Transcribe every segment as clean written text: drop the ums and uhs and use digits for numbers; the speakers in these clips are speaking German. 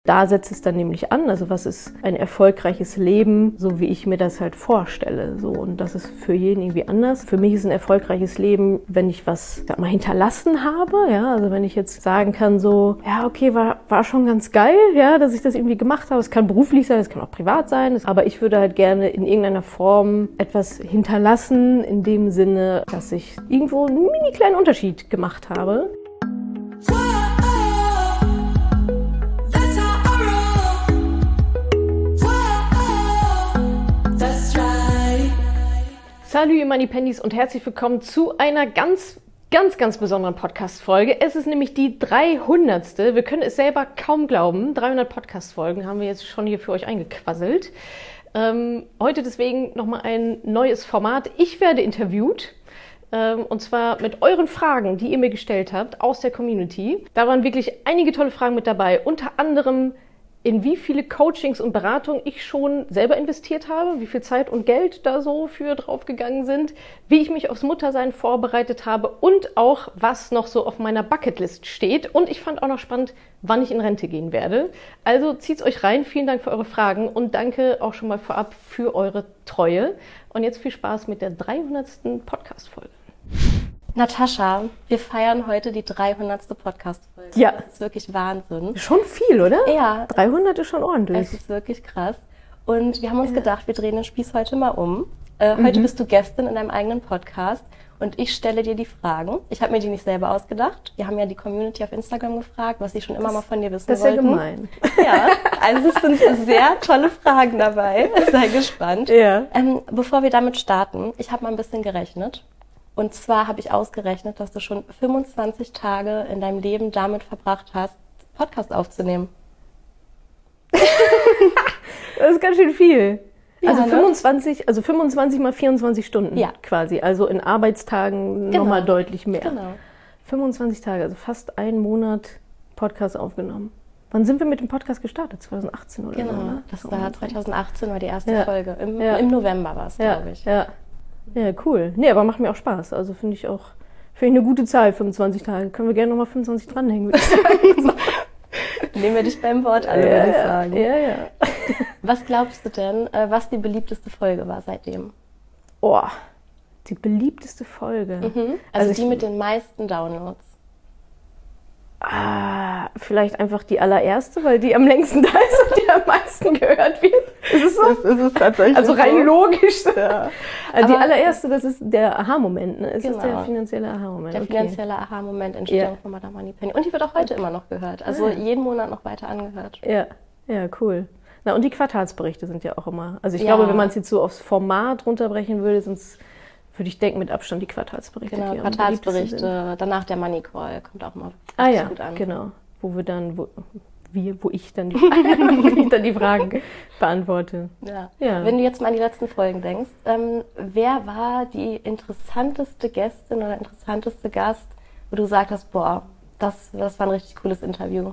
Da setzt es dann nämlich an, also was ist ein erfolgreiches Leben, so wie ich mir das halt vorstelle. So, und das ist für jeden irgendwie anders. Für mich ist ein erfolgreiches Leben, wenn ich was, sag mal, hinterlassen habe. Ja, also wenn ich jetzt sagen kann so, ja, okay, war schon ganz geil, ja, dass ich das irgendwie gemacht habe. Es kann beruflich sein, es kann auch privat sein. Aber ich würde halt gerne in irgendeiner Form etwas hinterlassen, in dem Sinne, dass ich irgendwo einen mini kleinen Unterschied gemacht habe. Salut ihr Moneypennies und herzlich willkommen zu einer ganz besonderen Podcast-Folge. Es ist nämlich die 300. Wir können es selber kaum glauben. 300 Podcast-Folgen haben wir jetzt schon hier für euch eingequasselt. Heute deswegen nochmal ein neues Format. Ich werde interviewt. Und zwar mit euren Fragen, die ihr mir gestellt habt aus der Community. Da waren wirklich einige tolle Fragen mit dabei. Unter anderem, in wie viele Coachings und Beratungen ich schon selber investiert habe, wie viel Zeit und Geld da so für draufgegangen sind, wie ich mich aufs Muttersein vorbereitet habe und auch, was noch so auf meiner Bucketlist steht. Und ich fand auch noch spannend, wann ich in Rente gehen werde. Also zieht's euch rein. Vielen Dank für eure Fragen und danke auch schon mal vorab für eure Treue. Und jetzt viel Spaß mit der 300. Podcast-Folge. Natascha, wir feiern heute die 300. Podcast-Folge. Ja. Das ist wirklich Wahnsinn. Schon viel, oder? Ja. 300 ist schon ordentlich. Es ist wirklich krass. Und wir haben uns gedacht, wir drehen den Spieß heute mal um. Heute bist du Gästin in deinem eigenen Podcast und ich stelle dir die Fragen. Ich habe mir die nicht selber ausgedacht. Wir haben ja die Community auf Instagram gefragt, was sie schon immer mal von dir wissen wollten. Das ist ja gemein. Ja, also es sind sehr tolle Fragen dabei. Sei gespannt. Ja. Bevor wir damit starten, ich habe mal ein bisschen gerechnet. Und zwar habe ich ausgerechnet, dass du schon 25 Tage in deinem Leben damit verbracht hast, Podcast aufzunehmen. Das ist ganz schön viel. Ja, also ne? 25 mal 24 Stunden quasi. Also in Arbeitstagen nochmal deutlich mehr. Genau. 25 Tage, also fast einen Monat Podcast aufgenommen. Wann sind wir mit dem Podcast gestartet? 2018 oder so? Genau, Ne? das war 2018 war die erste Folge. Im November war es, glaube ich. Ja, cool. Nee, aber macht mir auch Spaß. Also finde ich eine gute Zahl, 25 Tage. Können wir gerne nochmal 25 dranhängen, würde ich sagen. Nehmen wir dich beim Wort an, würde ich sagen. Ja. Was glaubst du denn, was die beliebteste Folge war seitdem? Oh, die beliebteste Folge. Also die mit den meisten Downloads. Vielleicht einfach die allererste, weil die am längsten da ist und die am meisten gehört wird. Ist es so? Das ist tatsächlich also rein so. logisch. Ja. Die allererste, das ist der Aha-Moment. Ne? Genau. Ist der finanzielle Aha-Moment? Der finanzielle Aha-Moment, Entstehung von Madame Moneypenny. Und die wird auch heute immer noch gehört. Also jeden Monat noch weiter angehört. Ja, cool. Na, und die Quartalsberichte sind ja auch immer. Also ich glaube, wenn man es jetzt so aufs Format runterbrechen würde, sonst würde ich denken, mit Abstand die Quartalsberichte. Genau, die Quartalsberichte, danach der Money Call kommt auch mal gut an. Genau. Wo ich dann die Fragen beantworte. Ja. Wenn du jetzt mal an die letzten Folgen denkst, wer war die interessanteste Gästin oder interessanteste Gast, wo du gesagt hast, boah, das war ein richtig cooles Interview?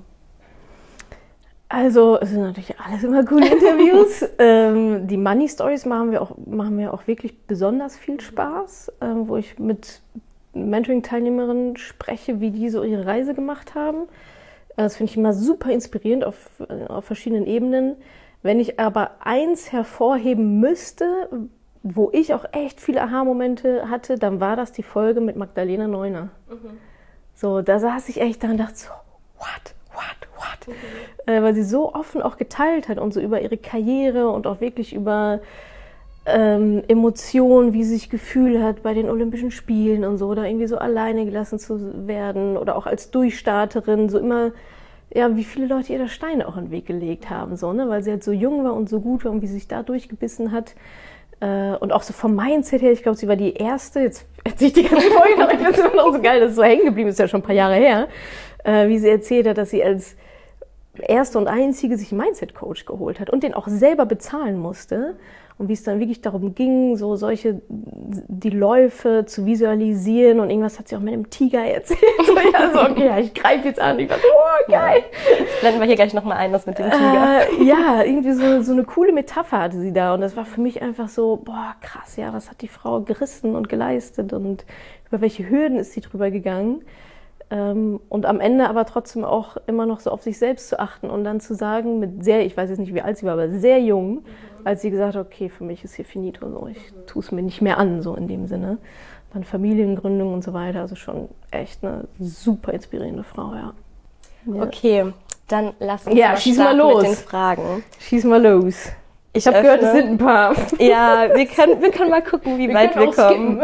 Also, es sind natürlich alles immer coole Interviews. Die Money Stories machen mir auch wirklich besonders viel Spaß, wo ich mit Mentoring-Teilnehmerinnen spreche, wie die so ihre Reise gemacht haben. Das finde ich immer super inspirierend auf verschiedenen Ebenen. Wenn ich aber eins hervorheben müsste, wo ich auch echt viele Aha-Momente hatte, dann war das die Folge mit Magdalena Neuner. So, da saß ich echt da und dachte so, what? Weil sie so offen auch geteilt hat und so über ihre Karriere und auch wirklich über Emotionen, wie sie sich gefühlt hat bei den Olympischen Spielen und so, oder irgendwie so alleine gelassen zu werden oder auch als Durchstarterin, so immer, ja, wie viele Leute ihr da Steine auch in den Weg gelegt haben, so, ne, weil sie halt so jung war und so gut war und wie sie sich da durchgebissen hat. Und auch so vom Mindset her, ich glaube, sie war die erste, jetzt erzähle ich die ganze Folge noch, ich finde es immer noch so geil, dass es so hängen geblieben ist, ja schon ein paar Jahre her, wie sie erzählt hat, dass sie als erste und einzige sich einen Mindset-Coach geholt hat und den auch selber bezahlen musste. Und wie es dann wirklich darum ging, so die Läufe zu visualisieren und irgendwas hat sie auch mit einem Tiger erzählt. Okay, ich greife jetzt an. Ich war so, oh, geil. Jetzt blenden wir hier gleich nochmal ein, das mit dem Tiger. Irgendwie so eine coole Metapher hatte sie da und das war für mich einfach so, boah, krass, ja, was hat die Frau gerissen und geleistet und über welche Hürden ist sie drüber gegangen. Und am Ende aber trotzdem auch immer noch so auf sich selbst zu achten und dann zu sagen, ich weiß jetzt nicht, wie alt sie war, aber sehr jung, als sie gesagt hat, okay, für mich ist hier finito, so, ich tue es mir nicht mehr an, so in dem Sinne. Dann Familiengründung und so weiter, also schon echt eine super inspirierende Frau, ja. Okay, dann lass uns schieß mal los mit den Fragen. Schieß mal los. Ich habe gehört, es sind ein paar. Ja, wir können mal gucken, wie weit wir kommen.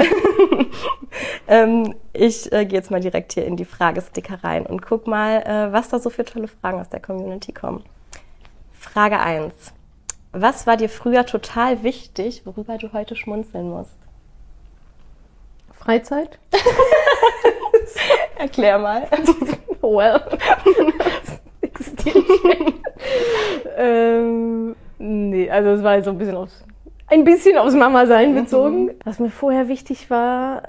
Ich gehe jetzt mal direkt hier in die Fragesticker rein und guck mal, was da so für tolle Fragen aus der Community kommen. Frage 1. Was war dir früher total wichtig, worüber du heute schmunzeln musst? Freizeit? Erklär mal. Well, das existiert nicht. Nee, also es war jetzt so ein bisschen aufs Mama-Sein bezogen. Was mir vorher wichtig war,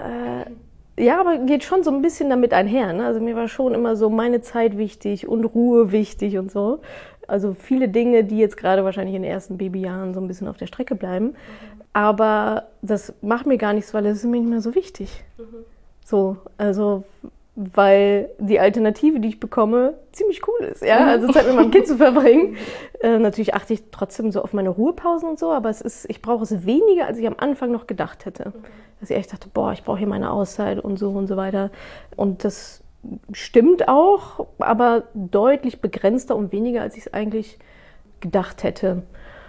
aber geht schon so ein bisschen damit einher. Ne? Also mir war schon immer so meine Zeit wichtig und Ruhe wichtig und so. Also viele Dinge, die jetzt gerade wahrscheinlich in den ersten Babyjahren so ein bisschen auf der Strecke bleiben. Aber das macht mir gar nichts, weil es ist mir nicht mehr so wichtig. So, also weil die Alternative, die ich bekomme, ziemlich cool ist. Ja? Also Zeit mit meinem Kind zu verbringen. Natürlich achte ich trotzdem so auf meine Ruhepausen und so, aber ich brauche es weniger, als ich am Anfang noch gedacht hätte. Dass ich echt dachte, ich brauche hier meine Auszeit und so weiter. Und das stimmt auch, aber deutlich begrenzter und weniger, als ich es eigentlich gedacht hätte.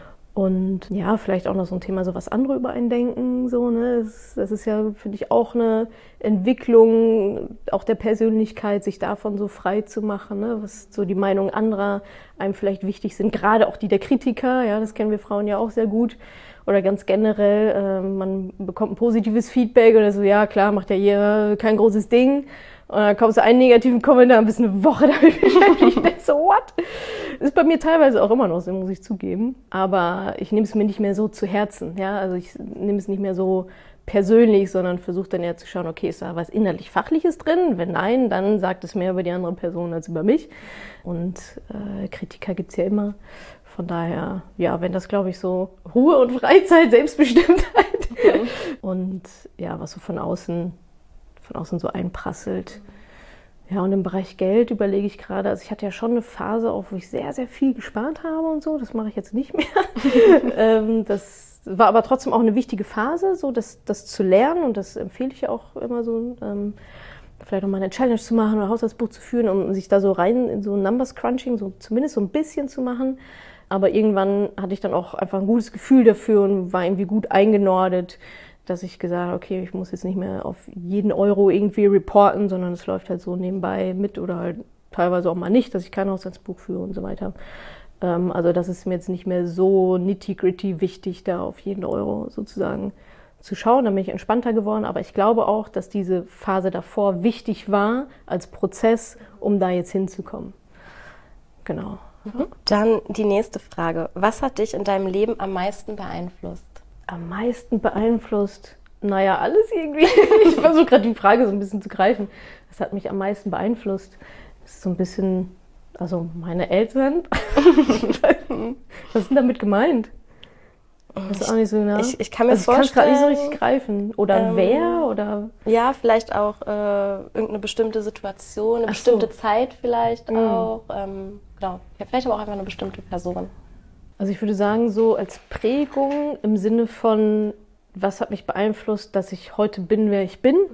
Und ja, vielleicht auch noch so ein Thema, so was andere über einen denken, so, ne? Das ist ja, finde ich, auch eine Entwicklung, auch der Persönlichkeit, sich davon so frei zu machen, ne? Was so die Meinungen anderer einem vielleicht wichtig sind, gerade auch die der Kritiker, ja, das kennen wir Frauen ja auch sehr gut. Oder ganz generell, man bekommt ein positives Feedback oder so, ja klar, macht ja jeder kein großes Ding. Und dann kommst du einen negativen Kommentar und bist eine Woche damit beschäftigt. So, what? Ist bei mir teilweise auch immer noch so, muss ich zugeben. Aber ich nehme es mir nicht mehr so zu Herzen. Ja? Also ich nehme es nicht mehr so persönlich, sondern versuche dann eher zu schauen, okay, ist da was inhaltlich Fachliches drin? Wenn nein, dann sagt es mehr über die andere Person als über mich. Und Kritiker gibt's ja immer. Von daher, ja, wenn das, glaube ich, so Ruhe und Freizeit, Selbstbestimmtheit und ja, was so von außen so einprasselt. Ja, und im Bereich Geld überlege ich gerade, also ich hatte ja schon eine Phase, auch wo ich sehr, sehr viel gespart habe und so, das mache ich jetzt nicht mehr. Das war aber trotzdem auch eine wichtige Phase, so das zu lernen, und das empfehle ich ja auch immer so, vielleicht auch mal eine Challenge zu machen oder ein Haushaltsbuch zu führen, um sich da so rein in so Numbers Crunching, so zumindest so ein bisschen zu machen. Aber irgendwann hatte ich dann auch einfach ein gutes Gefühl dafür und war irgendwie gut eingenordet, dass ich gesagt habe, okay, ich muss jetzt nicht mehr auf jeden Euro irgendwie reporten, sondern es läuft halt so nebenbei mit oder halt teilweise auch mal nicht, dass ich kein Haushaltsbuch führe und so weiter. Also das ist mir jetzt nicht mehr so nitty-gritty wichtig, da auf jeden Euro sozusagen zu schauen. Da bin ich entspannter geworden, aber ich glaube auch, dass diese Phase davor wichtig war als Prozess, um da jetzt hinzukommen. Genau. Dann die nächste Frage. Was hat dich in deinem Leben am meisten beeinflusst? Am meisten beeinflusst? Naja, alles irgendwie. Ich versuche gerade die Frage so ein bisschen zu greifen. Was hat mich am meisten beeinflusst? Das ist so ein bisschen, also meine Eltern. Was ist denn damit gemeint? Das ist auch nicht so genau. Ich kann mir vorstellen, ich kann es gerade nicht so richtig greifen. Oder wer? Oder? Ja, vielleicht auch irgendeine bestimmte Situation, eine bestimmte Zeit vielleicht auch. Genau. Vielleicht aber auch einfach eine bestimmte Person. Also ich würde sagen, so als Prägung im Sinne von, was hat mich beeinflusst, dass ich heute bin, wer ich bin.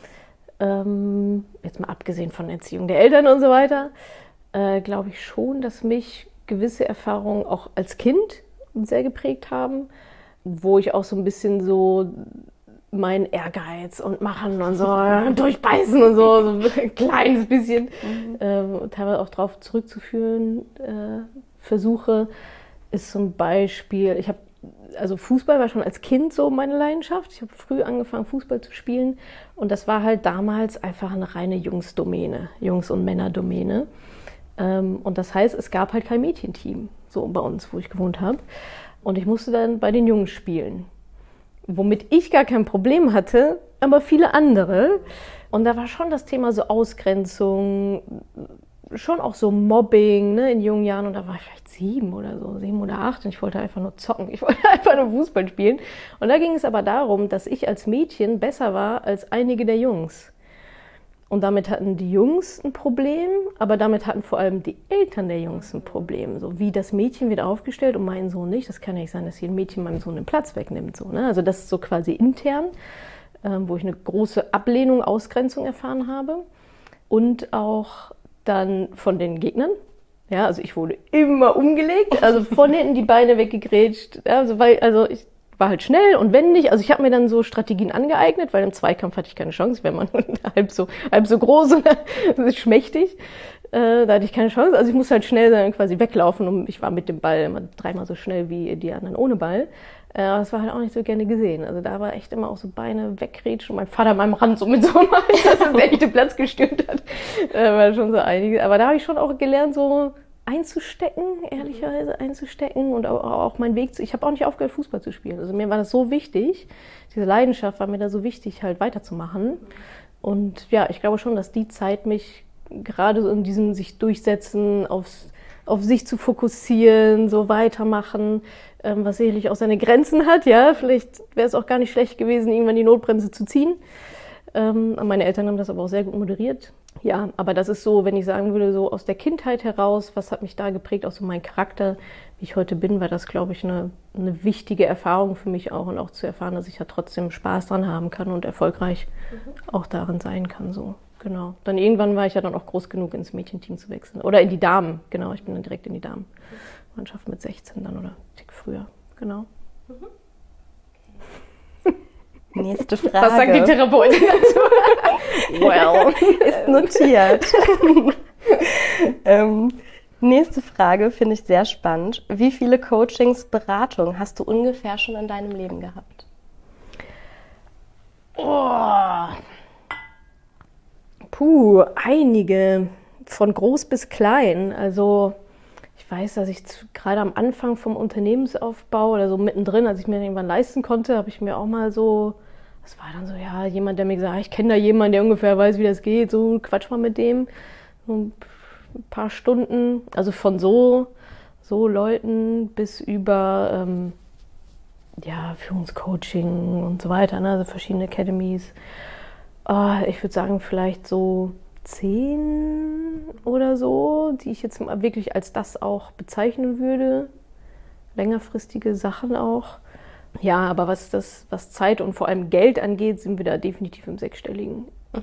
Jetzt mal abgesehen von Erziehung der Eltern und so weiter, glaube ich schon, dass mich gewisse Erfahrungen auch als Kind sehr geprägt haben, wo ich auch so ein bisschen so meinen Ehrgeiz und machen und so durchbeißen und so ein kleines bisschen teilweise auch darauf zurückzuführen versuche, ist zum Beispiel, also Fußball war schon als Kind so meine Leidenschaft. Ich habe früh angefangen, Fußball zu spielen, und das war halt damals einfach eine reine Jungsdomäne, Jungs- und Männerdomäne. Und das heißt, es gab halt kein Mädchenteam, so bei uns, wo ich gewohnt habe. Und ich musste dann bei den Jungs spielen, womit ich gar kein Problem hatte, aber viele andere. Und da war schon das Thema so Ausgrenzung, schon auch so Mobbing, ne, in jungen Jahren. Und da war ich vielleicht 7 oder 8, und ich wollte einfach nur zocken. Ich wollte einfach nur Fußball spielen. Und da ging es aber darum, dass ich als Mädchen besser war als einige der Jungs. Und damit hatten die Jungs ein Problem, aber damit hatten vor allem die Eltern der Jungs ein Problem. So wie das Mädchen wird aufgestellt und mein Sohn nicht. Das kann ja nicht sein, dass hier ein Mädchen meinem Sohn den Platz wegnimmt. So, ne? Also das ist so quasi intern, wo ich eine große Ablehnung, Ausgrenzung erfahren habe. Und auch dann von den Gegnern. Ja, also ich wurde immer umgelegt, also von hinten die Beine weggegrätscht. Ja, also ich war halt schnell und wendig. Also ich habe mir dann so Strategien angeeignet, weil im Zweikampf hatte ich keine Chance. Wenn man halb so groß und schmächtig, da hatte ich keine Chance. Also ich musste halt schnell sein, quasi weglaufen. Und ich war mit dem Ball immer 3-mal so schnell wie die anderen ohne Ball. Aber das war halt auch nicht so gerne gesehen. Also da war echt immer auch so Beine wegrätschen und mein Vater an meinem Rand so mit so einem Hals, dass er echt den Platz gestürmt hat. War schon so einiges. Aber da habe ich schon auch gelernt, so einzustecken, ehrlicherweise einzustecken und auch meinen Weg zu. Ich habe auch nicht aufgehört, Fußball zu spielen. Also mir war das so wichtig, diese Leidenschaft war mir da so wichtig, halt weiterzumachen. Und ja, ich glaube schon, dass die Zeit mich gerade so in diesem sich durchsetzen, auf sich zu fokussieren, so weitermachen, was sicherlich auch seine Grenzen hat. Ja, vielleicht wäre es auch gar nicht schlecht gewesen, irgendwann die Notbremse zu ziehen. Meine Eltern haben das aber auch sehr gut moderiert. Ja, aber das ist so, wenn ich sagen würde, so aus der Kindheit heraus, was hat mich da geprägt, auch so mein Charakter, wie ich heute bin, war das, glaube ich, eine wichtige Erfahrung für mich auch und auch zu erfahren, dass ich ja trotzdem Spaß dran haben kann und erfolgreich auch darin sein kann, so. Genau. Dann irgendwann war ich ja dann auch groß genug, ins Mädchenteam zu wechseln. Oder in die Damen, genau. Ich bin dann direkt in die Damenmannschaft mit 16 dann oder ein Tick früher, genau. Nächste Frage. Was sagt die Therapeutin dazu? Well, ist notiert. Nächste Frage finde ich sehr spannend. Wie viele Coachings, Beratungen hast du ungefähr schon in deinem Leben gehabt? Einige. Von groß bis klein. Also ich weiß, dass ich gerade am Anfang vom Unternehmensaufbau oder so mittendrin, als ich mir irgendwann leisten konnte, habe ich mir auch mal so, das war dann so, ja, jemand, der mir gesagt hat, ich kenne da jemanden, der ungefähr weiß, wie das geht, so quatsch mal mit dem. So ein paar Stunden, also von so Leuten bis über Führungscoaching und so weiter, ne? Also verschiedene Academies. Ich würde sagen, vielleicht so 10 oder so, die ich jetzt wirklich als das auch bezeichnen würde. Längerfristige Sachen auch. Ja, aber was Zeit und vor allem Geld angeht, sind wir da definitiv im sechsstelligen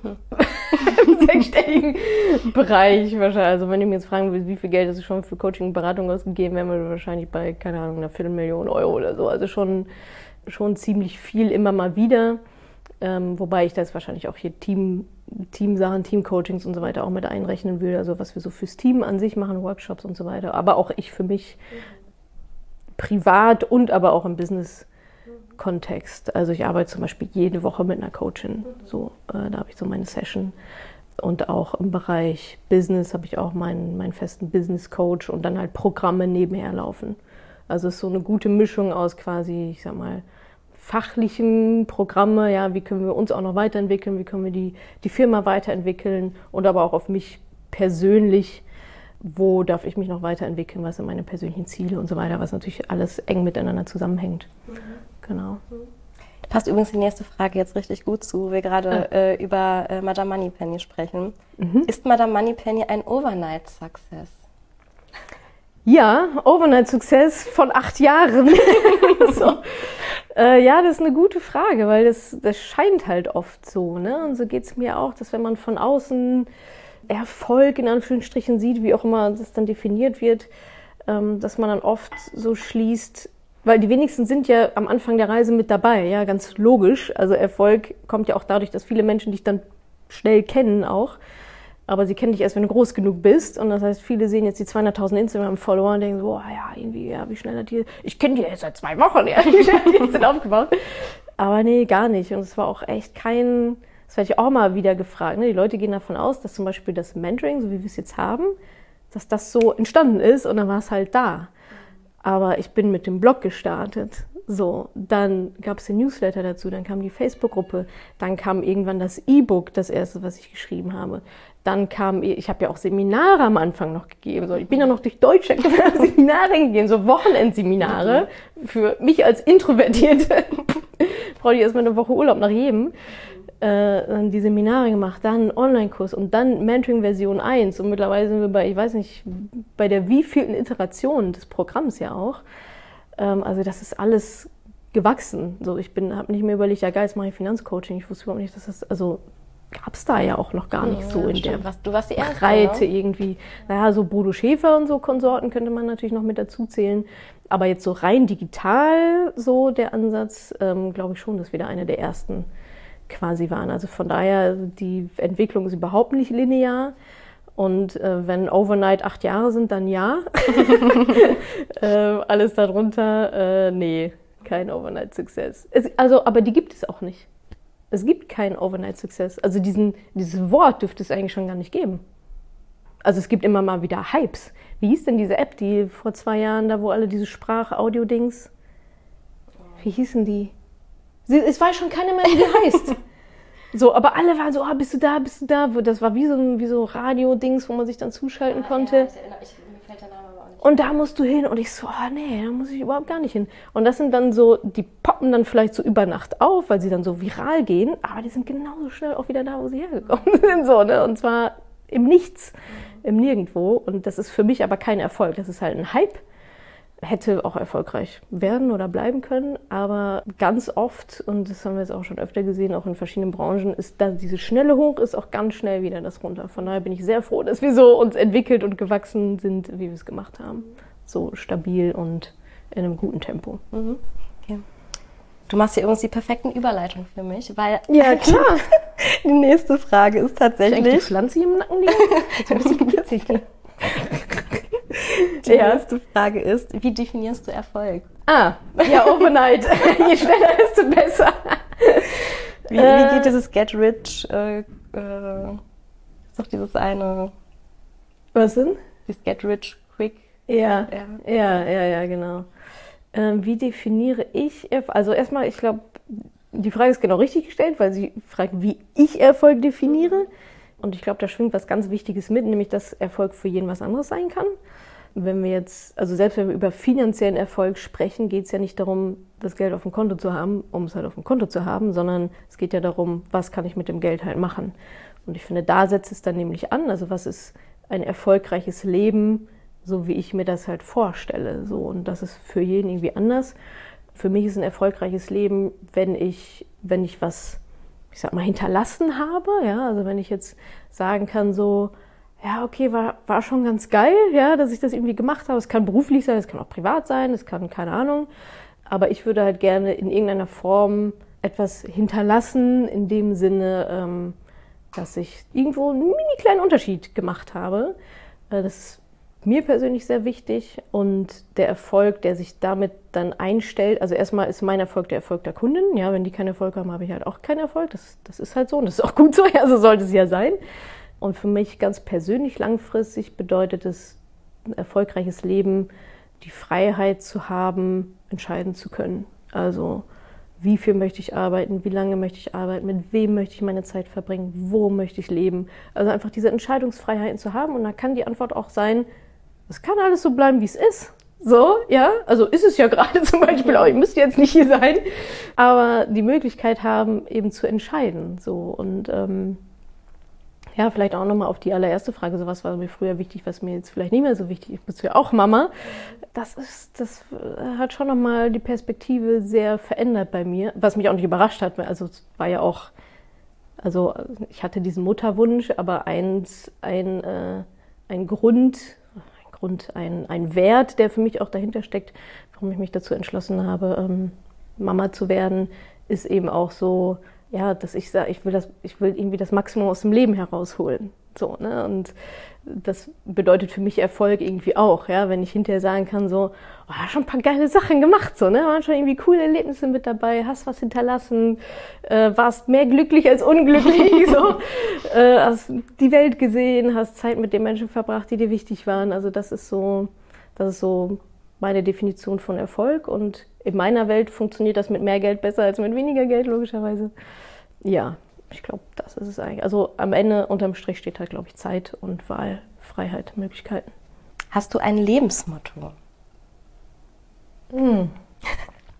Bereich wahrscheinlich. Also wenn ihr mir jetzt fragen würdet, wie viel Geld hast du schon für Coaching und Beratung ausgegeben, wären wir wahrscheinlich bei, keine Ahnung, einer Viertelmillion Euro oder so. Also schon ziemlich viel immer mal wieder. Wobei ich da jetzt wahrscheinlich auch hier Teamsachen, Teamcoachings und so weiter auch mit einrechnen würde. Also was wir so fürs Team an sich machen, Workshops und so weiter. Aber auch ich für mich privat und aber auch im Business-Kontext. Also ich arbeite zum Beispiel jede Woche mit einer Coachin. So, da habe ich so meine Session. Und auch im Bereich Business habe ich auch meinen festen Business-Coach und dann halt Programme nebenher laufen. Also es ist so eine gute Mischung aus quasi, ich sag mal, fachlichen Programme, ja, wie können wir uns auch noch weiterentwickeln, wie können wir die Firma weiterentwickeln und aber auch auf mich persönlich, wo darf ich mich noch weiterentwickeln, was sind meine persönlichen Ziele und so weiter, was natürlich alles eng miteinander zusammenhängt. Genau. Da passt übrigens die nächste Frage jetzt richtig gut zu, wo wir gerade über Madame Moneypenny sprechen. Ist Madame Moneypenny ein Overnight-Success? Ja, Overnight-Success von 8 Jahren. So. Ja, das ist eine gute Frage, weil das scheint halt oft so, ne? Und so geht es mir auch, dass wenn man von außen Erfolg in Anführungsstrichen sieht, wie auch immer das dann definiert wird, dass man dann oft so schließt, weil die wenigsten sind ja am Anfang der Reise mit dabei, ja, ganz logisch. Also Erfolg kommt ja auch dadurch, dass viele Menschen dich dann schnell kennen auch. Aber sie kennen dich erst, wenn du groß genug bist. Und das heißt, viele sehen jetzt die 200.000 Instagram-Follower und denken so, oh, ja, irgendwie, ja, wie schnell hat die, ich kenne die jetzt seit 2 Wochen, ja, wie schnell hat die jetzt denn aufgebaut? Aber nee, gar nicht. Und es war auch echt das werde ich auch mal wieder gefragt, ne? Die Leute gehen davon aus, dass zum Beispiel das Mentoring, so wie wir es jetzt haben, dass das so entstanden ist und dann war es halt da. Aber ich bin mit dem Blog gestartet. So, dann gab es den Newsletter dazu, dann kam die Facebook-Gruppe, dann kam irgendwann das E-Book, das erste, was ich geschrieben habe. Dann ich habe ja auch Seminare am Anfang noch gegeben. So, ich bin ja noch durch Deutschland Seminare gegeben, so Wochenendseminare. Für mich als Introvertierte brauche ich erstmal eine Woche Urlaub nach jedem. dann die Seminare gemacht, dann einen Online-Kurs und dann Mentoring Version 1 und mittlerweile sind wir bei, ich weiß nicht, bei der wievielten Iteration des Programms ja auch. Also das ist alles gewachsen. So, ich habe nicht mehr überlegt, ja geil, jetzt mache ich Finanzcoaching. Ich wusste überhaupt nicht, dass das, also gab es da ja auch noch gar nicht so in der Du warst die erste, Breite ne? irgendwie. Naja, so Bodo Schäfer und so Konsorten könnte man natürlich noch mit dazu zählen. Aber jetzt so rein digital, so der Ansatz, glaube ich schon, dass wir da eine der ersten quasi waren. Also von daher, die Entwicklung ist überhaupt nicht linear. Und wenn Overnight 8 Jahre sind, dann ja. Alles darunter, nee, kein Overnight-Success. Aber die gibt es auch nicht. Es gibt keinen Overnight-Success. Also dieses Wort dürfte es eigentlich schon gar nicht geben. Also es gibt immer mal wieder Hypes. Wie hieß denn diese App, die vor 2 Jahren, da wo alle diese Sprach-Audio-Dings, wie hießen die? Es weiß schon keiner mehr, wie die heißt. So, aber alle waren so, oh, bist du da, bist du da? Das war wie so Radio-Dings, wo man sich dann zuschalten konnte. Ja, mir fällt der Name aber auch nicht. Und da musst du hin. Und ich so, oh nee, da muss ich überhaupt gar nicht hin. Und das sind dann so, die poppen dann vielleicht so über Nacht auf, weil sie dann so viral gehen, aber die sind genauso schnell auch wieder da, wo sie hergekommen sind. So, ne? Und zwar im Nichts, im Nirgendwo. Und das ist für mich aber kein Erfolg. Das ist halt ein Hype. Hätte auch erfolgreich werden oder bleiben können, aber ganz oft, und das haben wir jetzt auch schon öfter gesehen, auch in verschiedenen Branchen, ist da dieses schnelle Hoch ist auch ganz schnell wieder das runter. Von daher bin ich sehr froh, dass wir so uns entwickelt und gewachsen sind, wie wir es gemacht haben. So stabil und in einem guten Tempo. Mhm. Okay. Du machst hier übrigens die perfekten Überleitungen für mich, weil ja, klar. Die nächste Frage ist tatsächlich... Ist die Pflanze hier im Nacken liegen? Ist ein bisschen gekitzelt. Die erste Frage ist, wie definierst du Erfolg? Ja, Overnight. Je schneller, desto besser. Wie geht dieses Get Rich? Ist doch dieses eine... Was denn? Dieses Get Rich Quick. Ja, genau. Wie definiere ich Erfolg? Also erstmal, ich glaube, die Frage ist genau richtig gestellt, weil sie fragt, wie ich Erfolg definiere. Und ich glaube, da schwingt was ganz Wichtiges mit, nämlich, dass Erfolg für jeden was anderes sein kann. Wenn wir jetzt, also selbst wenn wir über finanziellen Erfolg sprechen, geht es ja nicht darum, das Geld auf dem Konto zu haben, um es halt auf dem Konto zu haben, sondern es geht ja darum, was kann ich mit dem Geld halt machen. Und ich finde, da setzt es dann nämlich an, also was ist ein erfolgreiches Leben, so wie ich mir das halt vorstelle. So. Und das ist für jeden irgendwie anders. Für mich ist ein erfolgreiches Leben, wenn ich was, ich sag mal, hinterlassen habe. Ja? Also wenn ich jetzt sagen kann, so, ja, okay, war schon ganz geil, ja, dass ich das irgendwie gemacht habe. Es kann beruflich sein, es kann auch privat sein, es kann, keine Ahnung. Aber ich würde halt gerne in irgendeiner Form etwas hinterlassen, in dem Sinne, dass ich irgendwo einen mini kleinen Unterschied gemacht habe. Das ist mir persönlich sehr wichtig und der Erfolg, der sich damit dann einstellt, also erstmal ist mein Erfolg der Erfolg der Kundin. Ja, wenn die keinen Erfolg haben, habe ich halt auch keinen Erfolg. Das ist halt so und das ist auch gut so, ja, so sollte es ja sein. Und für mich ganz persönlich langfristig bedeutet es, ein erfolgreiches Leben, die Freiheit zu haben, entscheiden zu können. Also wie viel möchte ich arbeiten, wie lange möchte ich arbeiten, mit wem möchte ich meine Zeit verbringen, wo möchte ich leben. Also einfach diese Entscheidungsfreiheiten zu haben und da kann die Antwort auch sein, es kann alles so bleiben, wie es ist. So, ja, also ist es ja gerade zum Beispiel auch, ich müsste jetzt nicht hier sein, aber die Möglichkeit haben, eben zu entscheiden. So und ja, vielleicht auch nochmal auf die allererste Frage, so was war mir früher wichtig, was mir jetzt vielleicht nicht mehr so wichtig ist, bist du ja auch Mama. Das hat schon nochmal die Perspektive sehr verändert bei mir, was mich auch nicht überrascht hat, also es war ja auch, also ich hatte diesen Mutterwunsch, aber ein Wert, der für mich auch dahinter steckt, warum ich mich dazu entschlossen habe, Mama zu werden, ist eben auch so, ja, dass ich sage, ich will irgendwie das Maximum aus dem Leben herausholen. So, ne? Und das bedeutet für mich Erfolg irgendwie auch, ja, wenn ich hinterher sagen kann, so, oh, schon ein paar geile Sachen gemacht, so, ne, waren schon irgendwie coole Erlebnisse mit dabei, hast was hinterlassen, warst mehr glücklich als unglücklich, so, hast die Welt gesehen, hast Zeit mit den Menschen verbracht, die dir wichtig waren. Also das ist so meine Definition von Erfolg und in meiner Welt funktioniert das mit mehr Geld besser als mit weniger Geld, logischerweise. Ja, ich glaube, das ist es eigentlich. Also am Ende, unterm Strich steht halt, glaube ich, Zeit und Wahl, Freiheit, Möglichkeiten. Hast du ein Lebensmotto? Das ist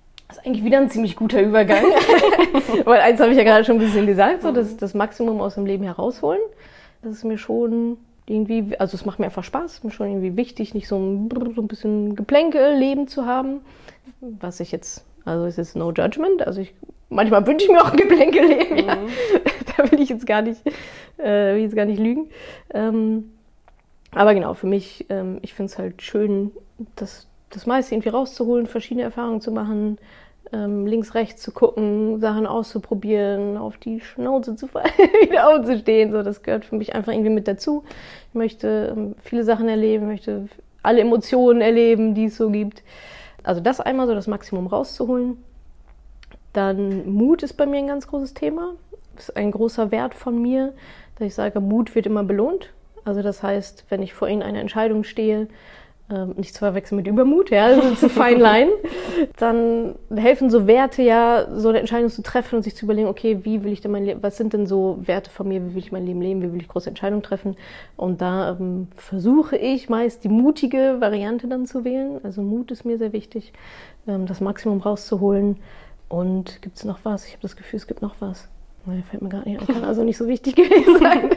eigentlich wieder ein ziemlich guter Übergang. Weil eins habe ich ja gerade schon ein bisschen gesagt, so das Maximum aus dem Leben herausholen. Das ist mir schon irgendwie, also es macht mir einfach Spaß, ist mir schon irgendwie wichtig, nicht so ein bisschen Geplänkel-Leben zu haben. Was ich jetzt, also es ist no judgment, also manchmal wünsche ich mir auch ein Geplänkel-Leben, ja. Da will ich jetzt gar nicht lügen. Aber genau, für mich, ich finde es halt schön, das meiste irgendwie rauszuholen, verschiedene Erfahrungen zu machen, links, rechts zu gucken, Sachen auszuprobieren, auf die Schnauze zu fallen, wieder aufzustehen. So, das gehört für mich einfach irgendwie mit dazu. Ich möchte viele Sachen erleben, möchte alle Emotionen erleben, die es so gibt. Also das einmal so das Maximum rauszuholen. Dann Mut ist bei mir ein ganz großes Thema. Das ist ein großer Wert von mir, dass ich sage, Mut wird immer belohnt. Also das heißt, wenn ich vor Ihnen eine Entscheidung stehe, nicht zu verwechseln mit Übermut, ja, also zu fine line, dann helfen so Werte ja, so eine Entscheidung zu treffen und sich zu überlegen, okay, wie will ich denn mein Leben, was sind denn so Werte von mir, wie will ich mein Leben leben, wie will ich große Entscheidungen treffen, und da versuche ich meist die mutige Variante dann zu wählen, also Mut ist mir sehr wichtig, das Maximum rauszuholen. Und gibt es noch was? Ich habe das Gefühl, es gibt noch was. Nein, fällt mir gar nicht an, kann also nicht so wichtig gewesen sein.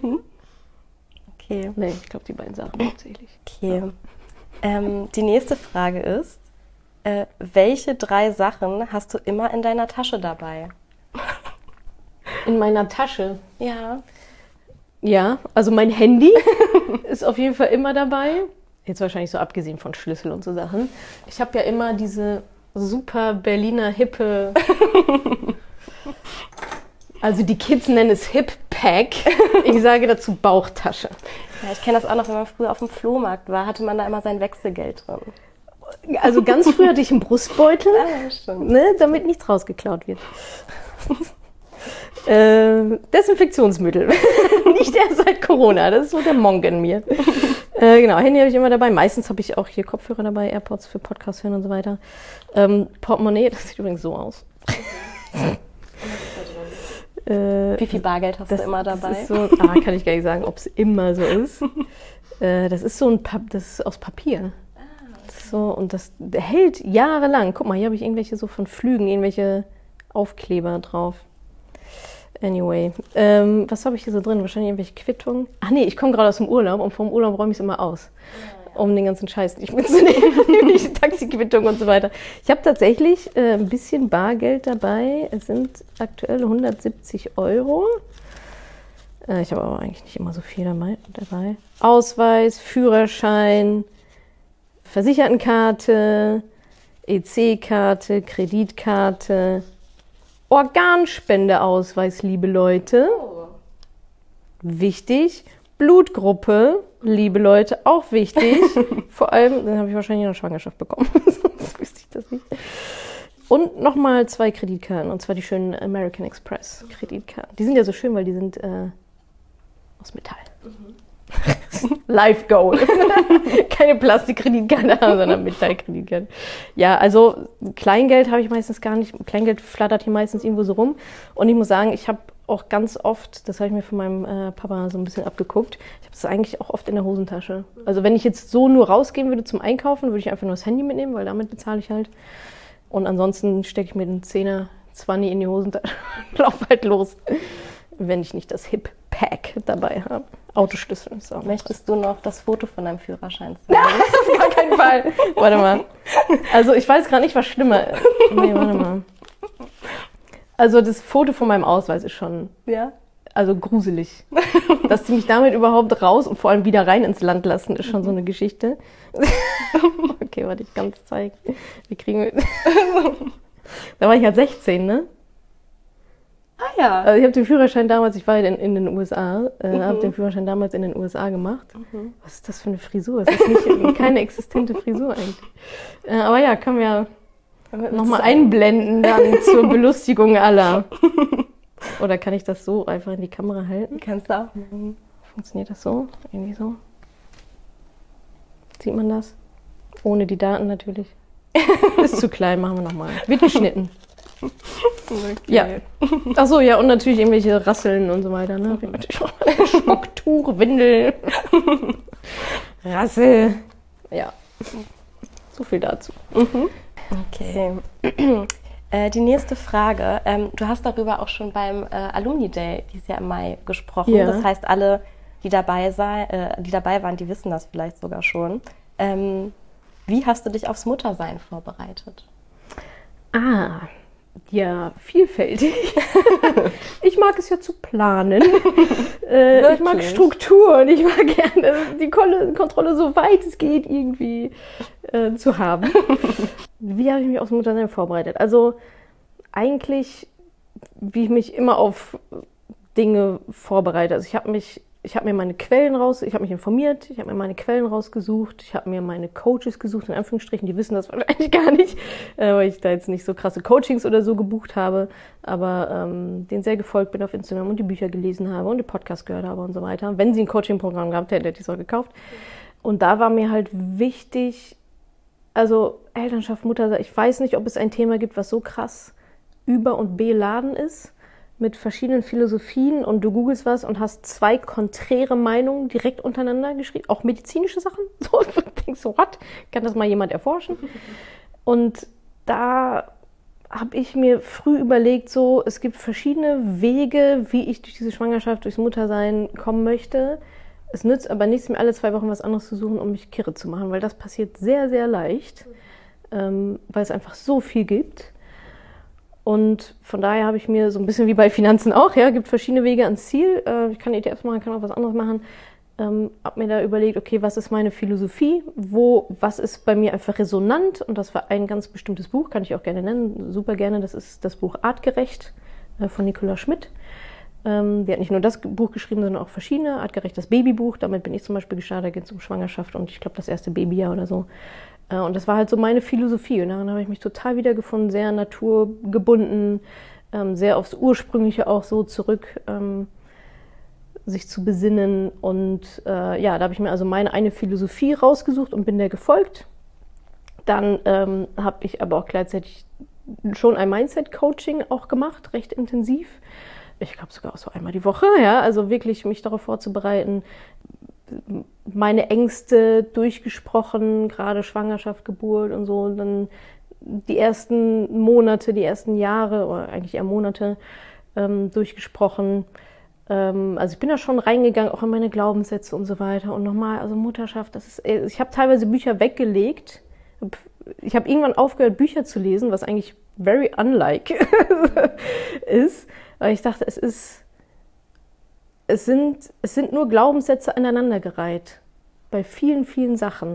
Okay. Nee, ich glaube die beiden Sachen hauptsächlich. Okay. Die nächste Frage ist, welche 3 Sachen hast du immer in deiner Tasche dabei? In meiner Tasche? Ja. Ja, also mein Handy ist auf jeden Fall immer dabei. Jetzt wahrscheinlich so abgesehen von Schlüssel und so Sachen. Ich habe ja immer diese super Berliner hippe, also die Kids nennen es Hip-Pack. Ich sage dazu Bauchtasche. Ja, ich kenne das auch noch, wenn man früher auf dem Flohmarkt war, hatte man da immer sein Wechselgeld drin. Also ganz früh hatte ich einen Brustbeutel, ne, damit nichts rausgeklaut wird. Desinfektionsmittel. Nicht erst seit Corona, das ist so der Monk in mir. Genau, Handy habe ich immer dabei. Meistens habe ich auch hier Kopfhörer dabei, AirPods für Podcast hören und so weiter. Portemonnaie, das sieht übrigens so aus. Wie viel Bargeld hast du immer dabei? Das ist so, kann ich gar nicht sagen, ob es immer so ist. Das ist so das ist aus Papier. Okay. So, und das hält jahrelang. Guck mal, hier habe ich irgendwelche so von Flügen, irgendwelche Aufkleber drauf. Anyway, was habe ich hier so drin? Wahrscheinlich irgendwelche Quittungen. Ach nee, ich komme gerade aus dem Urlaub und vom Urlaub räume ich es immer aus. Um den ganzen Scheiß nicht mitzunehmen, die Taxiquittung und so weiter. Ich habe tatsächlich ein bisschen Bargeld dabei. Es sind aktuell 170 €. Ich habe aber eigentlich nicht immer so viel dabei. Ausweis, Führerschein, Versichertenkarte, EC-Karte, Kreditkarte, Organspendeausweis, liebe Leute. Wichtig. Blutgruppe, liebe Leute, auch wichtig. Vor allem, dann habe ich wahrscheinlich eine Schwangerschaft bekommen, sonst wüsste ich das nicht. Und nochmal 2 Kreditkarten, und zwar die schönen American Express Kreditkarten. Die sind ja so schön, weil die sind aus Metall. Life Goal. Keine Plastikkreditkarte, sondern Metallkreditkarte. Ja, also Kleingeld habe ich meistens gar nicht. Kleingeld flattert hier meistens irgendwo so rum. Und ich muss sagen, ich habe auch ganz oft, das habe ich mir von meinem Papa so ein bisschen abgeguckt, ich habe das eigentlich auch oft in der Hosentasche. Also wenn ich jetzt so nur rausgehen würde zum Einkaufen, würde ich einfach nur das Handy mitnehmen, weil damit bezahle ich halt. Und ansonsten stecke ich mir den 10er 20 in die Hosentasche und laufe halt los, wenn ich nicht das Hip-Pack dabei habe. Autoschlüssel. So. Möchtest du noch das Foto von deinem Führerschein zeigen? Auf gar keinen Fall. Warte mal. Also ich weiß gerade nicht, was schlimmer ist. Nee, warte mal. Also das Foto von meinem Ausweis ist schon also gruselig. Dass die mich damit überhaupt raus und vor allem wieder rein ins Land lassen, ist schon so eine Geschichte. Okay, warte, ich kann es zeigen. Wie kriegen wir... Da war ich halt 16, ne? Ah ja. Also ich habe den Führerschein damals, ich war in den USA, habe den Führerschein damals in den USA gemacht. Was ist das für eine Frisur? Das ist nicht, keine existente Frisur eigentlich. Aber ja, können wir nochmal einblenden dann zur Belustigung aller. Oder kann ich das so einfach in die Kamera halten? Kannst du auch. Funktioniert das so? Irgendwie so? Sieht man das? Ohne die Daten natürlich. Ist zu klein, machen wir nochmal. Wird geschnitten. Okay. Ja. Achso, ja, und natürlich irgendwelche Rasseln und so weiter. Ne? Schmucktuch, Windel, Rassel. Ja. So viel dazu. Okay. Die nächste Frage. Du hast darüber auch schon beim Alumni Day dieses Jahr im Mai gesprochen. Ja. Das heißt, alle, die dabei waren, die wissen das vielleicht sogar schon. Wie hast du dich aufs Muttersein vorbereitet? Ja, vielfältig. Ich mag es ja zu planen. Ich mag Strukturen. Ich mag gerne die Kontrolle, so weit es geht, irgendwie zu haben. Wie habe ich mich aufs Muttersein vorbereitet? Also eigentlich, wie ich mich immer auf Dinge vorbereite. Also ich habe mir meine Quellen ich habe mich informiert, ich habe mir meine Quellen rausgesucht, ich habe mir meine Coaches gesucht, in Anführungsstrichen, die wissen das wahrscheinlich gar nicht, weil ich da jetzt nicht so krasse Coachings oder so gebucht habe, aber denen sehr gefolgt bin auf Instagram und die Bücher gelesen habe und die Podcasts gehört habe und so weiter. Wenn sie ein Coaching-Programm gehabt hätten, hätte ich es auch gekauft. Und da war mir halt wichtig, also Elternschaft, Muttersein, ich weiß nicht, ob es ein Thema gibt, was so krass über- und beladen ist, mit verschiedenen Philosophien und du googelst was und hast zwei konträre Meinungen direkt untereinander geschrieben, auch medizinische Sachen. So, du denkst so, what? Kann das mal jemand erforschen? Und da habe ich mir früh überlegt, so, es gibt verschiedene Wege, wie ich durch diese Schwangerschaft, durchs Muttersein kommen möchte. Es nützt aber nichts, mir alle 2 Wochen was anderes zu suchen, um mich kirre zu machen, weil das passiert sehr, sehr leicht, weil es einfach so viel gibt. Und von daher habe ich mir so ein bisschen wie bei Finanzen auch, ja, gibt verschiedene Wege ans Ziel. Ich kann ETFs machen, kann auch was anderes machen. Habe mir da überlegt, okay, was ist meine Philosophie? Was ist bei mir einfach resonant? Und das war ein ganz bestimmtes Buch, kann ich auch gerne nennen, super gerne. Das ist das Buch Artgerecht von Nicola Schmidt. Die hat nicht nur das Buch geschrieben, sondern auch verschiedene. Artgerecht, das Babybuch, damit bin ich zum Beispiel gestartet, da geht es um Schwangerschaft und ich glaube das erste Babyjahr oder so. Und das war halt so meine Philosophie und daran habe ich mich total wiedergefunden, sehr naturgebunden, sehr aufs Ursprüngliche auch so zurück, sich zu besinnen. Und ja, da habe ich mir also meine eine Philosophie rausgesucht und bin der gefolgt. Dann habe ich aber auch gleichzeitig schon ein Mindset-Coaching auch gemacht, recht intensiv. Ich glaube sogar auch so einmal die Woche, ja, also wirklich mich darauf vorzubereiten, meine Ängste durchgesprochen, gerade Schwangerschaft, Geburt und so. Und dann die ersten Monate, die ersten Jahre oder eigentlich eher Monate durchgesprochen. Also ich bin da schon reingegangen, auch in meine Glaubenssätze und so weiter. Und nochmal, also Mutterschaft, ich habe teilweise Bücher weggelegt. Ich habe irgendwann aufgehört, Bücher zu lesen, was eigentlich very unlike ist. Weil ich dachte, es sind nur Glaubenssätze aneinandergereiht. Bei vielen, vielen Sachen.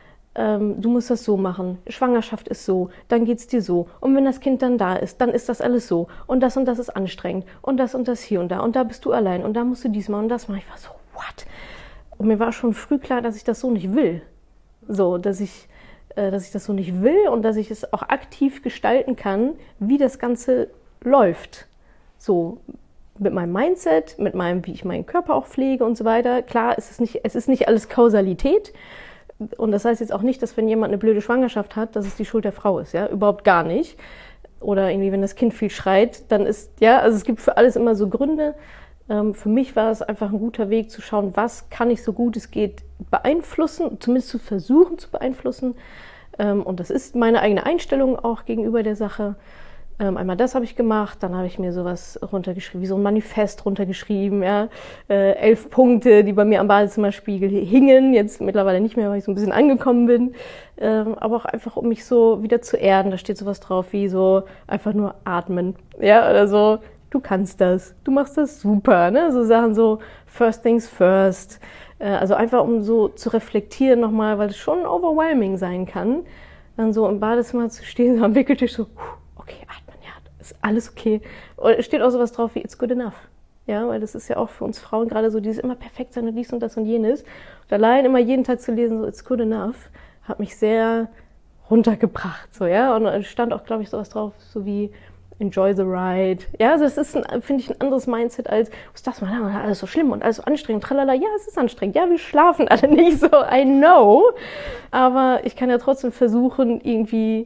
Du musst das so machen. Schwangerschaft ist so, dann geht's dir so. Und wenn das Kind dann da ist das alles so. Und das ist anstrengend. Und das hier und da. Und da bist du allein. Und da musst du dies machen und das machen. Ich war so, what? Und mir war schon früh klar, dass ich das so nicht will. So, dass ich das so nicht will und dass ich es auch aktiv gestalten kann, wie das Ganze läuft. So, mit meinem Mindset, wie ich meinen Körper auch pflege und so weiter. Klar, es ist nicht alles Kausalität. Und das heißt jetzt auch nicht, dass wenn jemand eine blöde Schwangerschaft hat, dass es die Schuld der Frau ist, ja, überhaupt gar nicht. Oder irgendwie, wenn das Kind viel schreit, dann also es gibt für alles immer so Gründe. Für mich war es einfach ein guter Weg zu schauen, was kann ich so gut es geht beeinflussen, zumindest zu versuchen zu beeinflussen. Und das ist meine eigene Einstellung auch gegenüber der Sache. Einmal das habe ich gemacht, dann habe ich mir sowas runtergeschrieben, wie so ein Manifest runtergeschrieben, ja. 11 Punkte, die bei mir am Badezimmerspiegel hingen, jetzt mittlerweile nicht mehr, weil ich so ein bisschen angekommen bin, aber auch einfach, um mich so wieder zu erden. Da steht sowas drauf wie so einfach nur atmen, ja, oder so, du kannst das, du machst das super, ne, so Sachen so, first things first, also einfach um so zu reflektieren nochmal, weil es schon overwhelming sein kann, dann so im Badezimmer zu stehen, so am Wickeltisch so, okay, atmen, ja, ist alles okay. Und es steht auch sowas drauf wie it's good enough. Ja, weil das ist ja auch für uns Frauen gerade so, dieses immer perfekt sein und dies und das und jenes. Und allein immer jeden Tag zu lesen, so it's good enough, hat mich sehr runtergebracht, so, ja. Und es stand auch, glaube ich, sowas drauf, so wie enjoy the ride. Ja, also das ist, finde ich, ein anderes Mindset als, was das mal, alles so schlimm und alles so anstrengend, tralala. Ja, es ist anstrengend. Ja, wir schlafen alle nicht so, I know. Aber ich kann ja trotzdem versuchen, irgendwie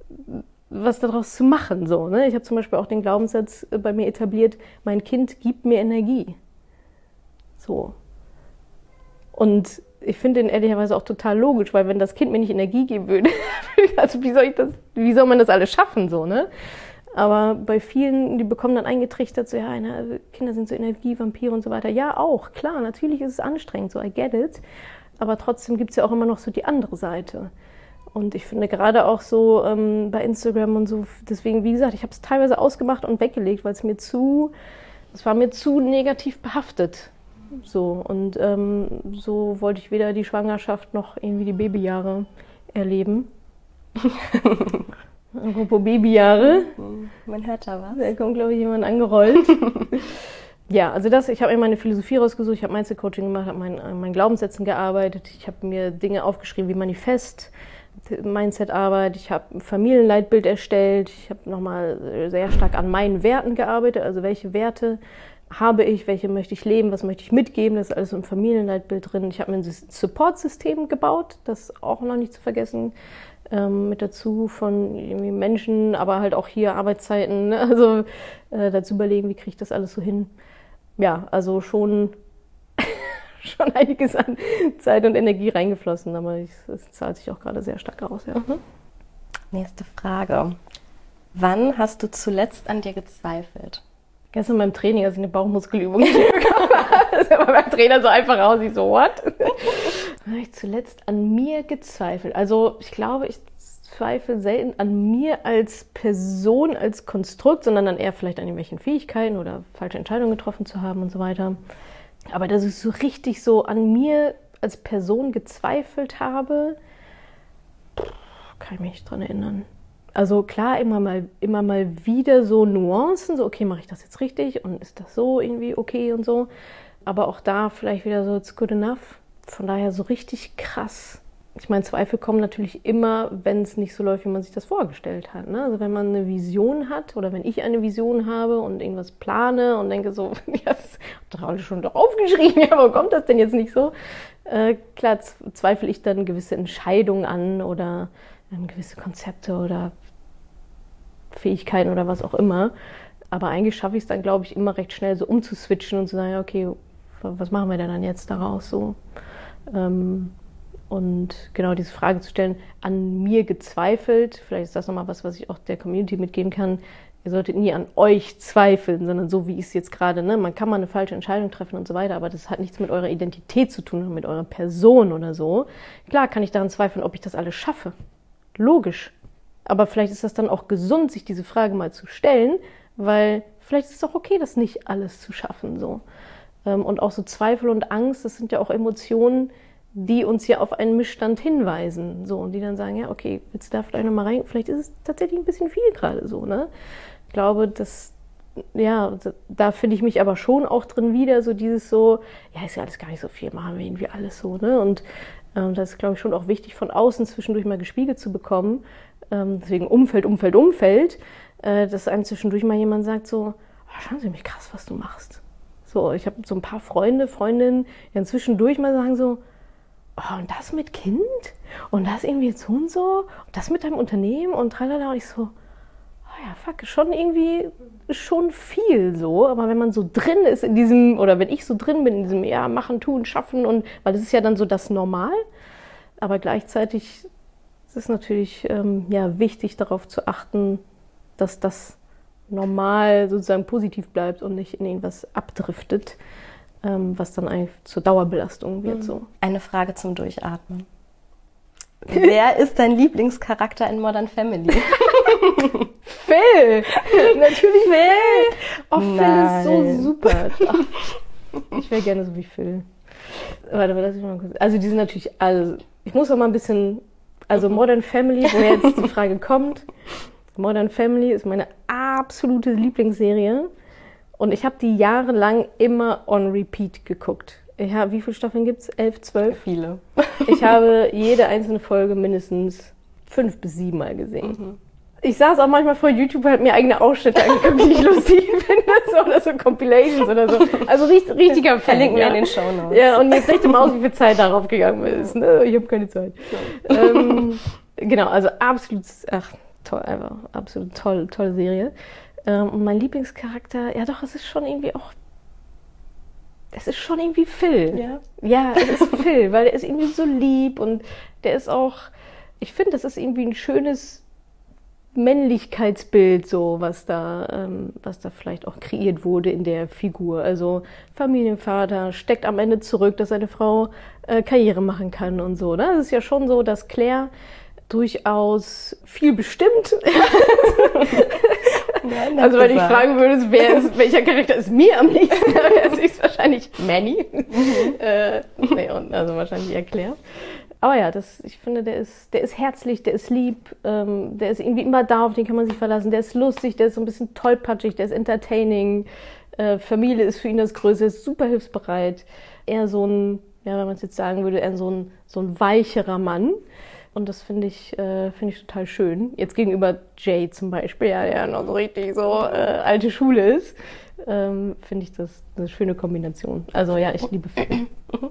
was daraus zu machen, so, ne? Ich habe zum Beispiel auch den Glaubenssatz bei mir etabliert, mein Kind gibt mir Energie. So. Und ich finde den ehrlicherweise auch total logisch, weil wenn das Kind mir nicht Energie geben würde, also wie soll man das alles schaffen, so, ne? Aber bei vielen, die bekommen dann eingetrichtert, so, ja, Kinder sind so Energievampire und so weiter. Ja, auch, klar, natürlich ist es anstrengend, so, I get it. Aber trotzdem gibt es ja auch immer noch so die andere Seite. Und ich finde gerade auch so bei Instagram und so, deswegen, wie gesagt, ich habe es teilweise ausgemacht und weggelegt, weil es war mir zu negativ behaftet. So, und so wollte ich weder die Schwangerschaft noch irgendwie die Babyjahre erleben. Apropos Babyjahre. Man hört da was. Da kommt, glaube ich, jemand angerollt. Ja, also ich habe mir meine Philosophie rausgesucht, ich habe Mindset-Coaching gemacht, habe an meinen Glaubenssätzen gearbeitet, ich habe mir Dinge aufgeschrieben wie Manifest, Mindset-Arbeit, ich habe ein Familienleitbild erstellt, ich habe nochmal sehr stark an meinen Werten gearbeitet, also welche Werte habe ich, welche möchte ich leben, was möchte ich mitgeben, das ist alles im Familienleitbild drin. Ich habe mir ein Support-System gebaut, das auch noch nicht zu vergessen, mit dazu von irgendwie Menschen, aber halt auch hier Arbeitszeiten, ne? Also dazu überlegen, wie kriege ich das alles so hin. Ja, also schon einiges an Zeit und Energie reingeflossen, aber es zahlt sich auch gerade sehr stark aus. Ja. Nächste Frage. Wann hast du zuletzt an dir gezweifelt? Gestern beim Training, also eine Bauchmuskelübung, das ist aber beim Trainer so einfach raus, ich so, what? Habe ich zuletzt an mir gezweifelt. Also ich glaube, ich zweifle selten an mir als Person, als Konstrukt, sondern dann eher vielleicht an irgendwelchen Fähigkeiten oder falsche Entscheidungen getroffen zu haben und so weiter. Aber dass ich so richtig so an mir als Person gezweifelt habe, kann ich mich nicht dran erinnern. Also klar, immer mal wieder so Nuancen, so okay, mache ich das jetzt richtig und ist das so irgendwie okay und so. Aber auch da vielleicht wieder so, it's good enough. Von daher so richtig krass. Ich meine, Zweifel kommen natürlich immer, wenn es nicht so läuft, wie man sich das vorgestellt hat. Ne? Also wenn man eine Vision hat oder wenn ich eine Vision habe und irgendwas plane und denke so, ja, das habt ihr alle schon doch aufgeschrieben, ja, warum kommt das denn jetzt nicht so? Klar, zweifle ich dann gewisse Entscheidungen an oder gewisse Konzepte oder Fähigkeiten oder was auch immer. Aber eigentlich schaffe ich es dann, glaube ich, immer recht schnell so umzuswitchen und zu sagen, okay, was machen wir denn dann jetzt daraus so? Und genau diese Frage zu stellen, an mir gezweifelt, vielleicht ist das nochmal was ich auch der Community mitgeben kann, ihr solltet nie an euch zweifeln, sondern so wie es jetzt gerade, ne? Man kann mal eine falsche Entscheidung treffen und so weiter, aber das hat nichts mit eurer Identität zu tun, mit eurer Person oder so. Klar kann ich daran zweifeln, ob ich das alles schaffe. Logisch. Aber vielleicht ist das dann auch gesund, sich diese Frage mal zu stellen, weil vielleicht ist es auch okay, das nicht alles zu schaffen, so. Und auch so Zweifel und Angst, das sind ja auch Emotionen, die uns ja auf einen Missstand hinweisen, so, und die dann sagen, ja, okay, willst du da vielleicht nochmal rein? Vielleicht ist es tatsächlich ein bisschen viel gerade so, ne? Ich glaube, da finde ich mich aber schon auch drin wieder, so dieses so, ja, ist ja alles gar nicht so viel, machen wir irgendwie alles so, ne? Und das ist, glaube ich, schon auch wichtig, von außen zwischendurch mal gespiegelt zu bekommen. Deswegen Umfeld, dass einem zwischendurch mal jemand sagt so, oh, schauen Sie mich krass, was du machst. So, ich habe so ein paar Freundinnen, die dann zwischendurch mal sagen so, oh, und das mit Kind? Und das irgendwie jetzt so und so? Und das mit deinem Unternehmen? Und tralala. Und ich so, oh ja, fuck, schon viel so. Aber wenn man so drin ist in diesem, oder wenn ich so drin bin in diesem, ja, machen, tun, schaffen, und weil das ist ja dann so das Normal. Aber gleichzeitig ist es natürlich wichtig, darauf zu achten, dass das normal sozusagen positiv bleibt und nicht in irgendwas abdriftet, was dann eigentlich zur Dauerbelastung wird. So. Eine Frage zum Durchatmen. Wer ist dein Lieblingscharakter in Modern Family? Phil! Natürlich Phil! Oh, Phil ist so super. Ich wäre gerne so wie Phil. Warte, lass ich mal kurz. Also die sind natürlich alle, ich muss auch mal ein bisschen, also Modern Family, woher jetzt die Frage kommt. Modern Family ist meine absolute Lieblingsserie und ich habe die jahrelang immer on repeat geguckt. Wie viele Staffeln gibt es? 11, 12? Viele. Ich habe jede einzelne Folge mindestens 5 bis 7 Mal gesehen. Ich saß auch manchmal vor YouTube und habe mir eigene Ausschnitte angeguckt, die ich lustig finde, oder so Compilations oder so. Also richtiger Fan. Verlinken wir in den Shownotes. Ja, und jetzt rechne mal aus, wie viel Zeit darauf gegangen ist. Ne? Ich habe keine Zeit. Genau, also absolut, toll, einfach absolut tolle Serie. Und mein Lieblingscharakter, ja doch, es ist schon irgendwie Phil. Ja? Ja, es ist Phil, weil der ist irgendwie so lieb und der ist auch, ich finde, das ist irgendwie ein schönes Männlichkeitsbild, so was da vielleicht auch kreiert wurde in der Figur. Also Familienvater steckt am Ende zurück, dass seine Frau Karriere machen kann und so. Ne? Es ist ja schon so, dass Claire durchaus viel bestimmt. Nein, also wenn ich fragen würde, welcher Charakter ist mir am liebsten, dann wäre es wahrscheinlich Manny. Also wahrscheinlich eher Claire. Aber ja, ich finde, der ist herzlich, der ist lieb, der ist irgendwie immer da, auf den kann man sich verlassen, der ist lustig, der ist so ein bisschen tollpatschig, der ist entertaining, Familie ist für ihn das Größte, ist super hilfsbereit. Eher so ein, ja, wenn man es jetzt sagen würde, eher so ein weicherer Mann. Und das finde ich total schön. Jetzt gegenüber Jay zum Beispiel, ja, der noch so richtig so alte Schule ist, finde ich das eine schöne Kombination. Also ja, ich liebe Phil.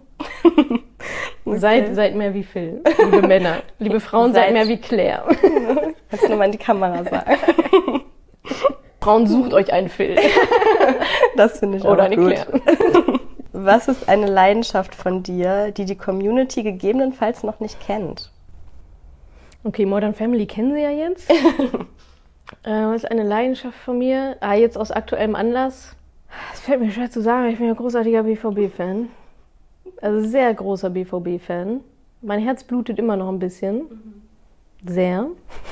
Okay. Seid mehr wie Phil, liebe Männer. Liebe Frauen, seid mehr wie Claire. Kannst du nochmal in die Kamera sagen. Frauen, sucht euch einen Phil. Das finde ich auch oder eine gut. Claire. Was ist eine Leidenschaft von dir, die Community gegebenenfalls noch nicht kennt? Okay, Modern Family kennen Sie ja jetzt. Was ist eine Leidenschaft von mir? Jetzt aus aktuellem Anlass. Es fällt mir schwer zu sagen, ich bin ja großartiger BVB-Fan. Also sehr großer BVB-Fan. Mein Herz blutet immer noch ein bisschen. Sehr.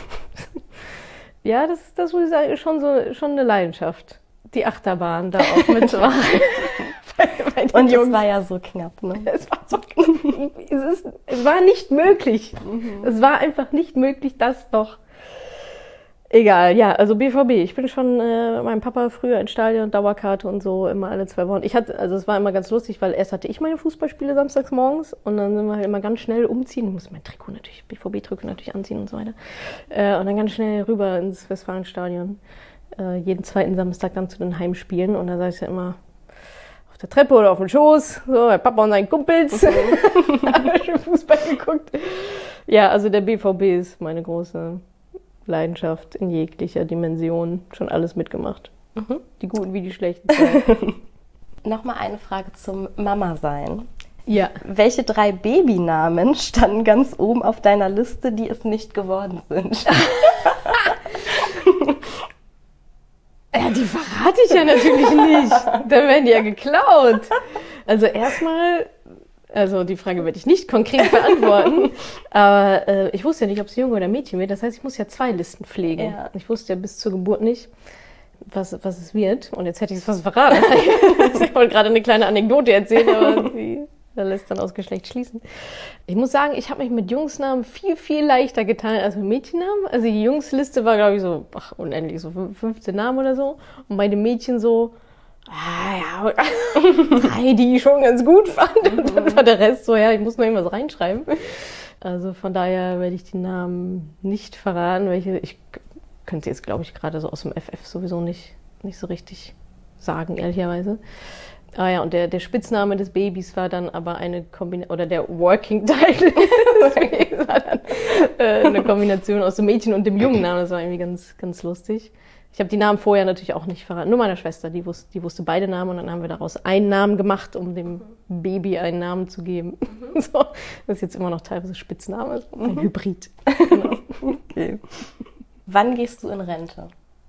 Ja, das muss ich sagen, ist schon eine Leidenschaft. Die Achterbahn da auch mitzumachen. Und es war ja so knapp, ne? Es war so knapp. Es war nicht möglich. Es war einfach nicht möglich, das noch. Egal, ja, also BVB. Ich bin schon mit meinem Papa früher ins Stadion, Dauerkarte und so, immer alle 2 Wochen. Es war immer ganz lustig, weil erst hatte ich meine Fußballspiele samstags morgens und dann sind wir halt immer ganz schnell umziehen. Ich musste mein Trikot natürlich, BVB-Trikot natürlich anziehen und so weiter. Und dann ganz schnell rüber ins Westfalenstadion. Jeden zweiten Samstag dann zu den Heimspielen und da saß ich ja immer auf der Treppe oder auf dem Schoß, so, bei Papa und seinen Kumpels. Haben wir schon Fußball geguckt. Ja, also der BVB ist meine große Leidenschaft in jeglicher Dimension, schon alles mitgemacht. Die guten wie die schlechten Zeiten. Nochmal eine Frage zum Mama-Sein. Ja. Welche 3 Babynamen standen ganz oben auf deiner Liste, die es nicht geworden sind? Ja, die verrate ich ja natürlich nicht. Dann werden die ja geklaut. Also erstmal, die Frage werde ich nicht konkret beantworten, aber ich wusste ja nicht, ob es Junge oder Mädchen wird. Das heißt, ich muss ja 2 Listen pflegen. Ja. Ich wusste ja bis zur Geburt nicht, was es wird. Und jetzt hätte ich es fast verraten. Ich wollte gerade eine kleine Anekdote erzählen, aber die lässt dann aus Geschlecht schließen. Ich muss sagen, ich habe mich mit Jungsnamen viel, viel leichter getan als mit Mädchennamen. Also die Jungsliste war, glaube ich, so unendlich, so 15 Namen oder so. Und bei den Mädchen so, 3, die ich schon ganz gut fand. Und dann war der Rest so, ja, ich muss nur irgendwas reinschreiben. Also von daher werde ich die Namen nicht verraten, welche ich könnte jetzt, glaube ich, gerade so aus dem FF sowieso nicht so richtig sagen, ehrlicherweise. Ja, und der Spitzname des Babys war dann aber eine Kombination, oder der Working Title war dann eine Kombination aus dem Mädchen und dem Jungennamen. Das war irgendwie ganz, ganz lustig. Ich habe die Namen vorher natürlich auch nicht verraten. Nur meiner Schwester, die wusste beide Namen und dann haben wir daraus einen Namen gemacht, um dem Baby einen Namen zu geben. So, das ist jetzt immer noch teilweise Spitzname, ein Hybrid. Genau. Okay. Wann gehst du in Rente?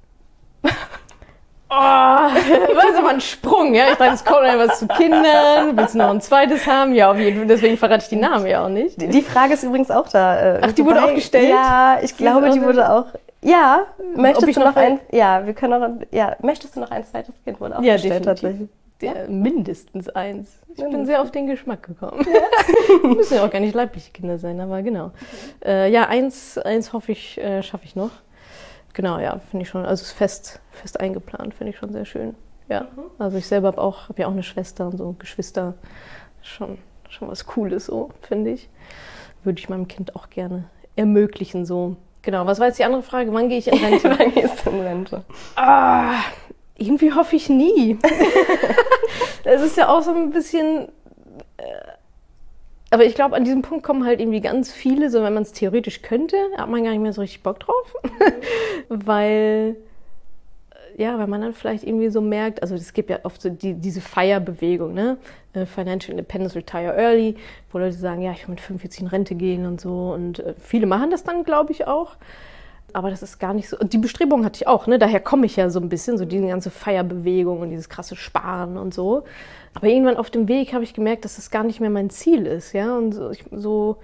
Das ist aber ein Sprung, ja. Ich dachte, es kommt etwas zu Kindern. Willst du noch ein zweites haben? Ja, auf jeden Fall. Deswegen verrate ich die Namen ja auch nicht. Die Frage ist übrigens auch da. Ach, die wurde auch gestellt? Ja, ich glaube, die wurde auch. Ja, möchtest du noch ein? Ja, wir können noch. Ja, möchtest du noch ein zweites Kind? Wurde auch gestellt tatsächlich. Mindestens eins. Ich bin sehr auf den Geschmack gekommen. Ja. Müssen ja auch gar nicht leibliche Kinder sein, aber genau. Ja, eins hoffe ich, schaffe ich noch. Genau, ja, finde ich schon, also ist fest eingeplant, finde ich schon sehr schön. Ja, also ich selber habe ja auch eine Schwester und so, Geschwister, schon was Cooles so, finde ich. Würde ich meinem Kind auch gerne ermöglichen so. Genau, was war jetzt die andere Frage? Wann gehe ich in Rente? Wann gehst du in Rente? Irgendwie hoffe ich nie. Das ist ja auch so ein bisschen... Aber ich glaube, an diesem Punkt kommen halt irgendwie ganz viele, so wenn man es theoretisch könnte, hat man gar nicht mehr so richtig Bock drauf. weil man dann vielleicht irgendwie so merkt, also es gibt ja oft so diese FIRE-Bewegung, ne? Financial Independence, Retire Early, wo Leute sagen, ja, ich will mit 45 in Rente gehen und so. Und viele machen das dann, glaube ich, auch. Aber das ist gar nicht so. Die Bestrebung hatte ich auch, ne? Daher komme ich ja so ein bisschen, so diese ganze Feierbewegung und dieses krasse Sparen und so. Aber irgendwann auf dem Weg habe ich gemerkt, dass das gar nicht mehr mein Ziel ist, ja. Und so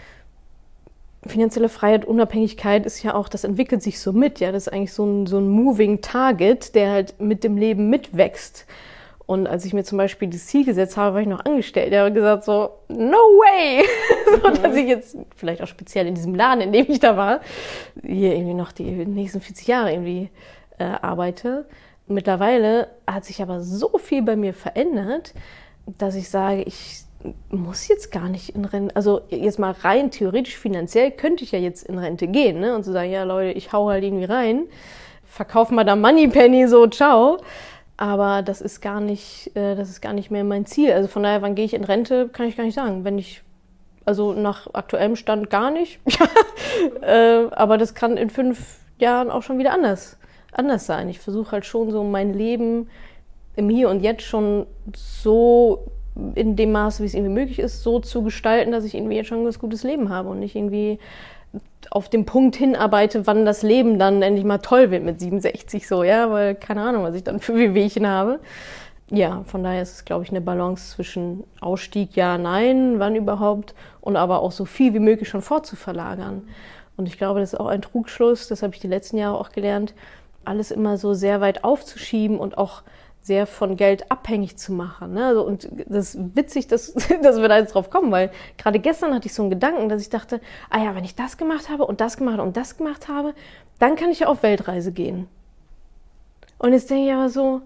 finanzielle Freiheit, Unabhängigkeit ist ja auch, das entwickelt sich so mit, ja. Das ist eigentlich so ein Moving Target, der halt mit dem Leben mitwächst. Und als ich mir zum Beispiel das Ziel gesetzt habe, war ich noch angestellt. Der hat gesagt so, no way! So, dass ich jetzt, vielleicht auch speziell in diesem Laden, in dem ich da war, hier irgendwie noch die nächsten 40 Jahre irgendwie arbeite. Mittlerweile hat sich aber so viel bei mir verändert, dass ich sage, ich muss jetzt gar nicht in Rente, also jetzt mal rein theoretisch finanziell könnte ich ja jetzt in Rente gehen, ne? Und so sagen, ja Leute, ich hau halt irgendwie rein, verkauf mal da Moneypenny, so, ciao. Aber das ist gar nicht mehr mein Ziel. Also von daher, wann gehe ich in Rente, kann ich gar nicht sagen. Also nach aktuellem Stand gar nicht. Aber das kann in 5 Jahren auch schon wieder anders sein. Ich versuche halt schon so mein Leben im Hier und Jetzt schon so in dem Maße, wie es irgendwie möglich ist, so zu gestalten, dass ich irgendwie jetzt schon ein ganz gutes Leben habe und nicht irgendwie auf den Punkt hinarbeite, wann das Leben dann endlich mal toll wird mit 67 so, ja, weil keine Ahnung, was ich dann für Wehwehchen habe. Ja, von daher ist es, glaube ich, eine Balance zwischen Ausstieg, ja, nein, wann überhaupt, und aber auch so viel wie möglich schon vorzuverlagern. Und ich glaube, das ist auch ein Trugschluss, das habe ich die letzten Jahre auch gelernt, alles immer so sehr weit aufzuschieben und auch sehr von Geld abhängig zu machen. Ne? Also, und das ist witzig, dass wir da jetzt drauf kommen, weil gerade gestern hatte ich so einen Gedanken, dass ich dachte, wenn ich das gemacht habe und das gemacht und das gemacht habe, dann kann ich ja auf Weltreise gehen. Und jetzt denke ich aber so,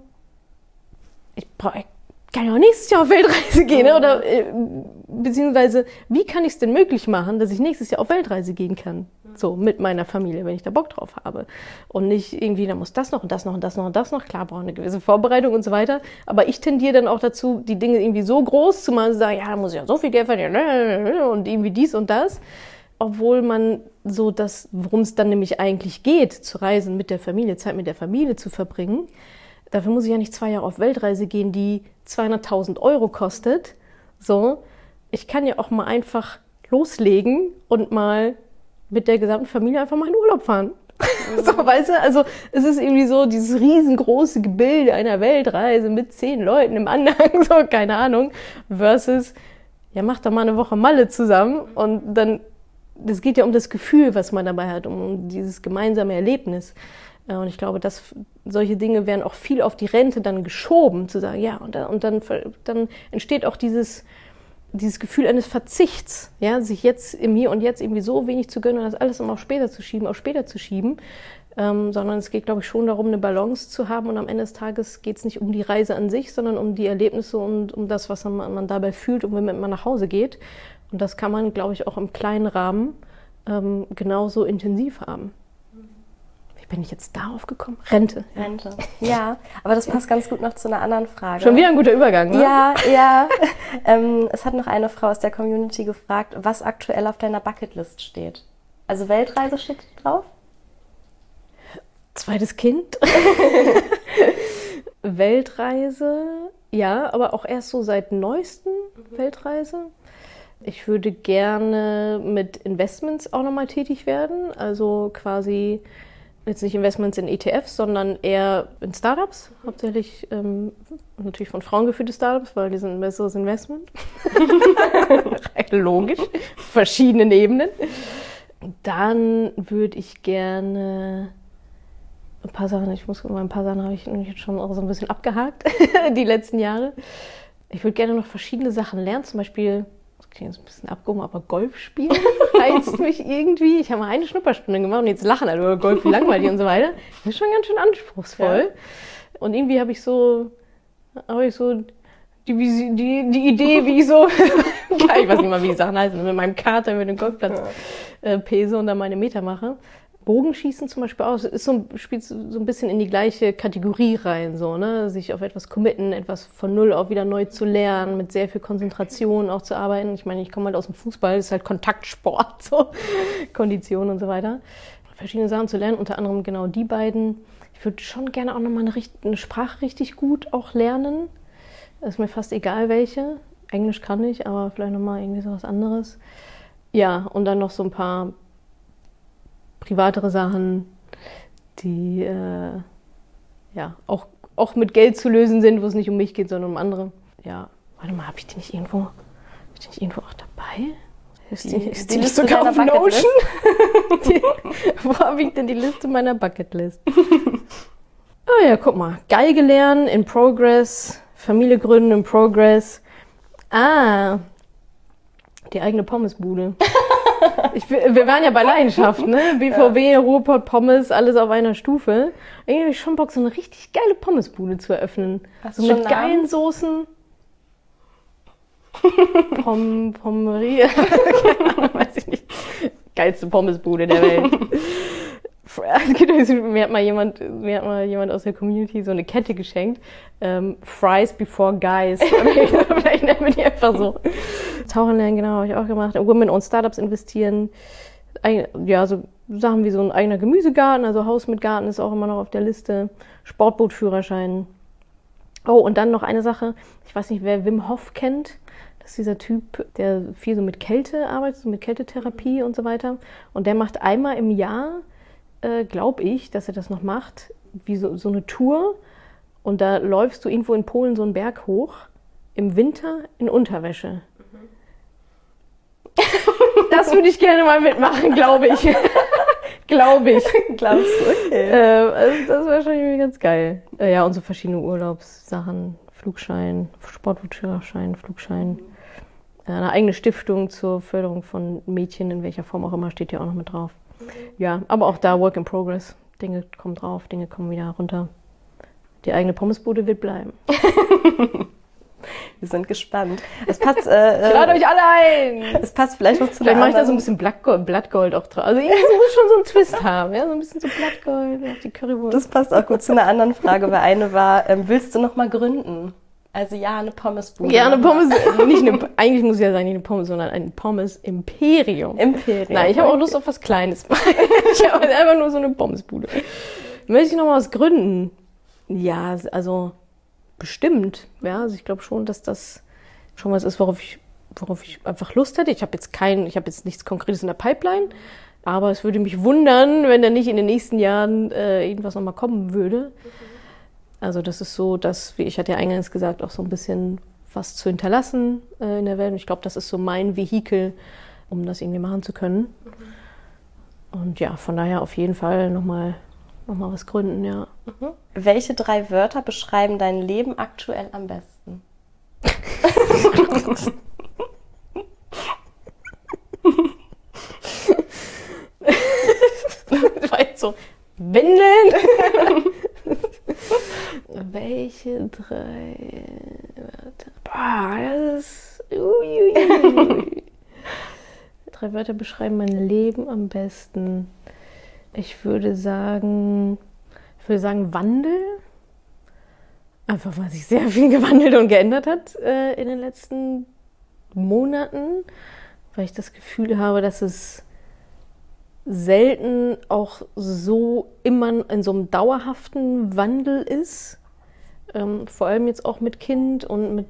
ich kann ja auch nächstes Jahr auf Weltreise gehen, ne? Oder beziehungsweise, wie kann ich es denn möglich machen, dass ich nächstes Jahr auf Weltreise gehen kann? So, mit meiner Familie, wenn ich da Bock drauf habe. Und nicht irgendwie, da muss das noch und das noch und das noch und das noch. Klar, brauche eine gewisse Vorbereitung und so weiter. Aber ich tendiere dann auch dazu, die Dinge irgendwie so groß zu machen, zu sagen, ja, da muss ich ja so viel Geld verdienen und irgendwie dies und das. Obwohl man so das, worum es dann nämlich eigentlich geht, zu reisen mit der Familie, Zeit mit der Familie zu verbringen, dafür muss ich ja nicht 2 Jahre auf Weltreise gehen, die 200.000 € kostet. So, ich kann ja auch mal einfach loslegen und mal mit der gesamten Familie einfach mal in Urlaub fahren. So, weißt du, also es ist irgendwie so dieses riesengroße Gebilde einer Weltreise mit 10 Leuten im Anhang, so, keine Ahnung, versus, ja, mach doch mal eine Woche Malle zusammen und dann, das geht ja um das Gefühl, was man dabei hat, um dieses gemeinsame Erlebnis. Und ich glaube, dass solche Dinge werden auch viel auf die Rente dann geschoben, zu sagen, ja, und dann entsteht auch dieses Gefühl eines Verzichts, ja, sich jetzt im Hier und Jetzt irgendwie so wenig zu gönnen und das alles immer auf später zu schieben, sondern es geht, glaube ich, schon darum, eine Balance zu haben und am Ende des Tages geht es nicht um die Reise an sich, sondern um die Erlebnisse und um das, was man dabei fühlt und wenn man nach Hause geht. Und das kann man, glaube ich, auch im kleinen Rahmen genauso intensiv haben. Wie bin ich jetzt darauf gekommen? Rente. Ja, aber das passt ganz gut noch zu einer anderen Frage. Schon wieder ein guter Übergang, ne? Ja. Es hat noch eine Frau aus der Community gefragt, was aktuell auf deiner Bucketlist steht. Also Weltreise steht drauf? Zweites Kind. Weltreise, ja, aber auch erst so seit neuesten Weltreise. Ich würde gerne mit Investments auch nochmal tätig werden, also quasi jetzt nicht Investments in ETFs, sondern eher in Startups, hauptsächlich natürlich von Frauen geführte Startups, weil die sind ein besseres Investment. Logisch, verschiedenen Ebenen. Dann würde ich gerne ein paar Sachen habe ich jetzt schon auch so ein bisschen abgehakt, die letzten Jahre. Ich würde gerne noch verschiedene Sachen lernen, zum Beispiel, das klingt jetzt ein bisschen abgehoben, aber Golf spielen reizt mich irgendwie. Ich habe mal eine Schnupperstunde gemacht und jetzt lachen alle über Golf, wie langweilig und so weiter. Das ist schon ganz schön anspruchsvoll. Ja. Und irgendwie habe ich so die Idee, wie ich so, ich weiß nicht mal, wie die Sachen heißen, mit meinem Kater über den Golfplatz pese und dann meine Meter mache. Bogenschießen zum Beispiel auch, spielt so ein bisschen in die gleiche Kategorie rein, so, ne? Sich auf etwas committen, etwas von Null auf wieder neu zu lernen, mit sehr viel Konzentration auch zu arbeiten. Ich meine, ich komme halt aus dem Fußball, das ist halt Kontaktsport, so, Kondition und so weiter. Verschiedene Sachen zu lernen, unter anderem genau die beiden. Ich würde schon gerne auch nochmal eine Sprache richtig gut auch lernen. Das ist mir fast egal welche. Englisch kann ich, aber vielleicht nochmal irgendwie so was anderes. Ja, und dann noch so ein paar privatere Sachen, die auch mit Geld zu lösen sind, wo es nicht um mich geht, sondern um andere. Ja, warte mal, habe ich die nicht irgendwo auch dabei? Ist die Liste sogar auf Notion? Wo habe ich denn die Liste meiner Bucketlist? Ah ja, guck mal. Geige lernen in Progress, Familie gründen in Progress. Ah, die eigene Pommesbude. Wir waren ja bei Leidenschaft, ne? BVB, Ruhrpott, Pommes, alles auf einer Stufe. Irgendwie habe ich schon Bock, so eine richtig geile Pommesbude zu eröffnen. Hast so mit geilen Soßen. Pommerie. Weiß ich nicht. Geilste Pommesbude der Welt. Mir hat mal jemand aus der Community so eine Kette geschenkt. Fries before guys. Vielleicht nennen wir die einfach so. Tauchen lernen, genau, habe ich auch gemacht. Women-owned Startups investieren. So Sachen wie so ein eigener Gemüsegarten, also Haus mit Garten ist auch immer noch auf der Liste. Sportbootführerschein. Oh, und dann noch eine Sache. Ich weiß nicht, wer Wim Hof kennt. Das ist dieser Typ, der viel so mit Kälte arbeitet, so mit Kältetherapie und so weiter. Und der macht einmal im Jahr, glaube ich, dass er das noch macht, wie so eine Tour. Und da läufst du irgendwo in Polen so einen Berg hoch, im Winter in Unterwäsche. Das würde ich gerne mal mitmachen, glaube ich. Glaube ich. Glaubst du? Okay. Das wäre schon irgendwie ganz geil. Ja, und so verschiedene Urlaubssachen, Flugschein, Sportführerschein, Flugschein. Eine eigene Stiftung zur Förderung von Mädchen, in welcher Form auch immer, steht ja auch noch mit drauf. Ja, aber auch da Work in Progress. Dinge kommen drauf, Dinge kommen wieder runter. Die eigene Pommesbude wird bleiben. Wir sind gespannt. Es passt. Ich lade euch alle ein! Es passt vielleicht noch zu Vielleicht mache ich da so ein bisschen Blattgold auch drauf. Also irgendwie muss schon so einen Twist haben, ja, so ein bisschen so Blattgold auf die Currywurst. Das passt auch gut zu einer anderen Frage, weil eine war, willst du noch mal gründen? Also ja, eine Pommesbude. Ja, eine Pommes, eigentlich muss ich ja sagen, nicht eine Pommes, sondern ein Pommes-Imperium. Nein, ich habe auch Lust auf was Kleines. Ich habe einfach nur so eine Pommesbude. Möchte ich noch mal was gründen? Ja, also bestimmt. Ja, also ich glaube schon, dass das schon was ist, worauf ich einfach Lust hätte. Ich habe jetzt nichts Konkretes in der Pipeline, aber es würde mich wundern, wenn da nicht in den nächsten Jahren irgendwas noch mal kommen würde. Also das ist so, wie ich hatte ja eingangs gesagt, auch so ein bisschen was zu hinterlassen in der Welt. Und ich glaube, das ist so mein Vehikel, um das irgendwie machen zu können. Und ja, von daher auf jeden Fall noch mal was gründen, ja. Welche 3 Wörter beschreiben dein Leben aktuell am besten? Das war jetzt so, Windeln? Welche 3 Wörter? Boah, das ist... 3 Wörter beschreiben mein Leben am besten. Ich würde sagen Wandel. Einfach, weil sich sehr viel gewandelt und geändert hat in den letzten Monaten. Weil ich das Gefühl habe, dass es selten auch so immer in so einem dauerhaften Wandel ist. Vor allem jetzt auch mit Kind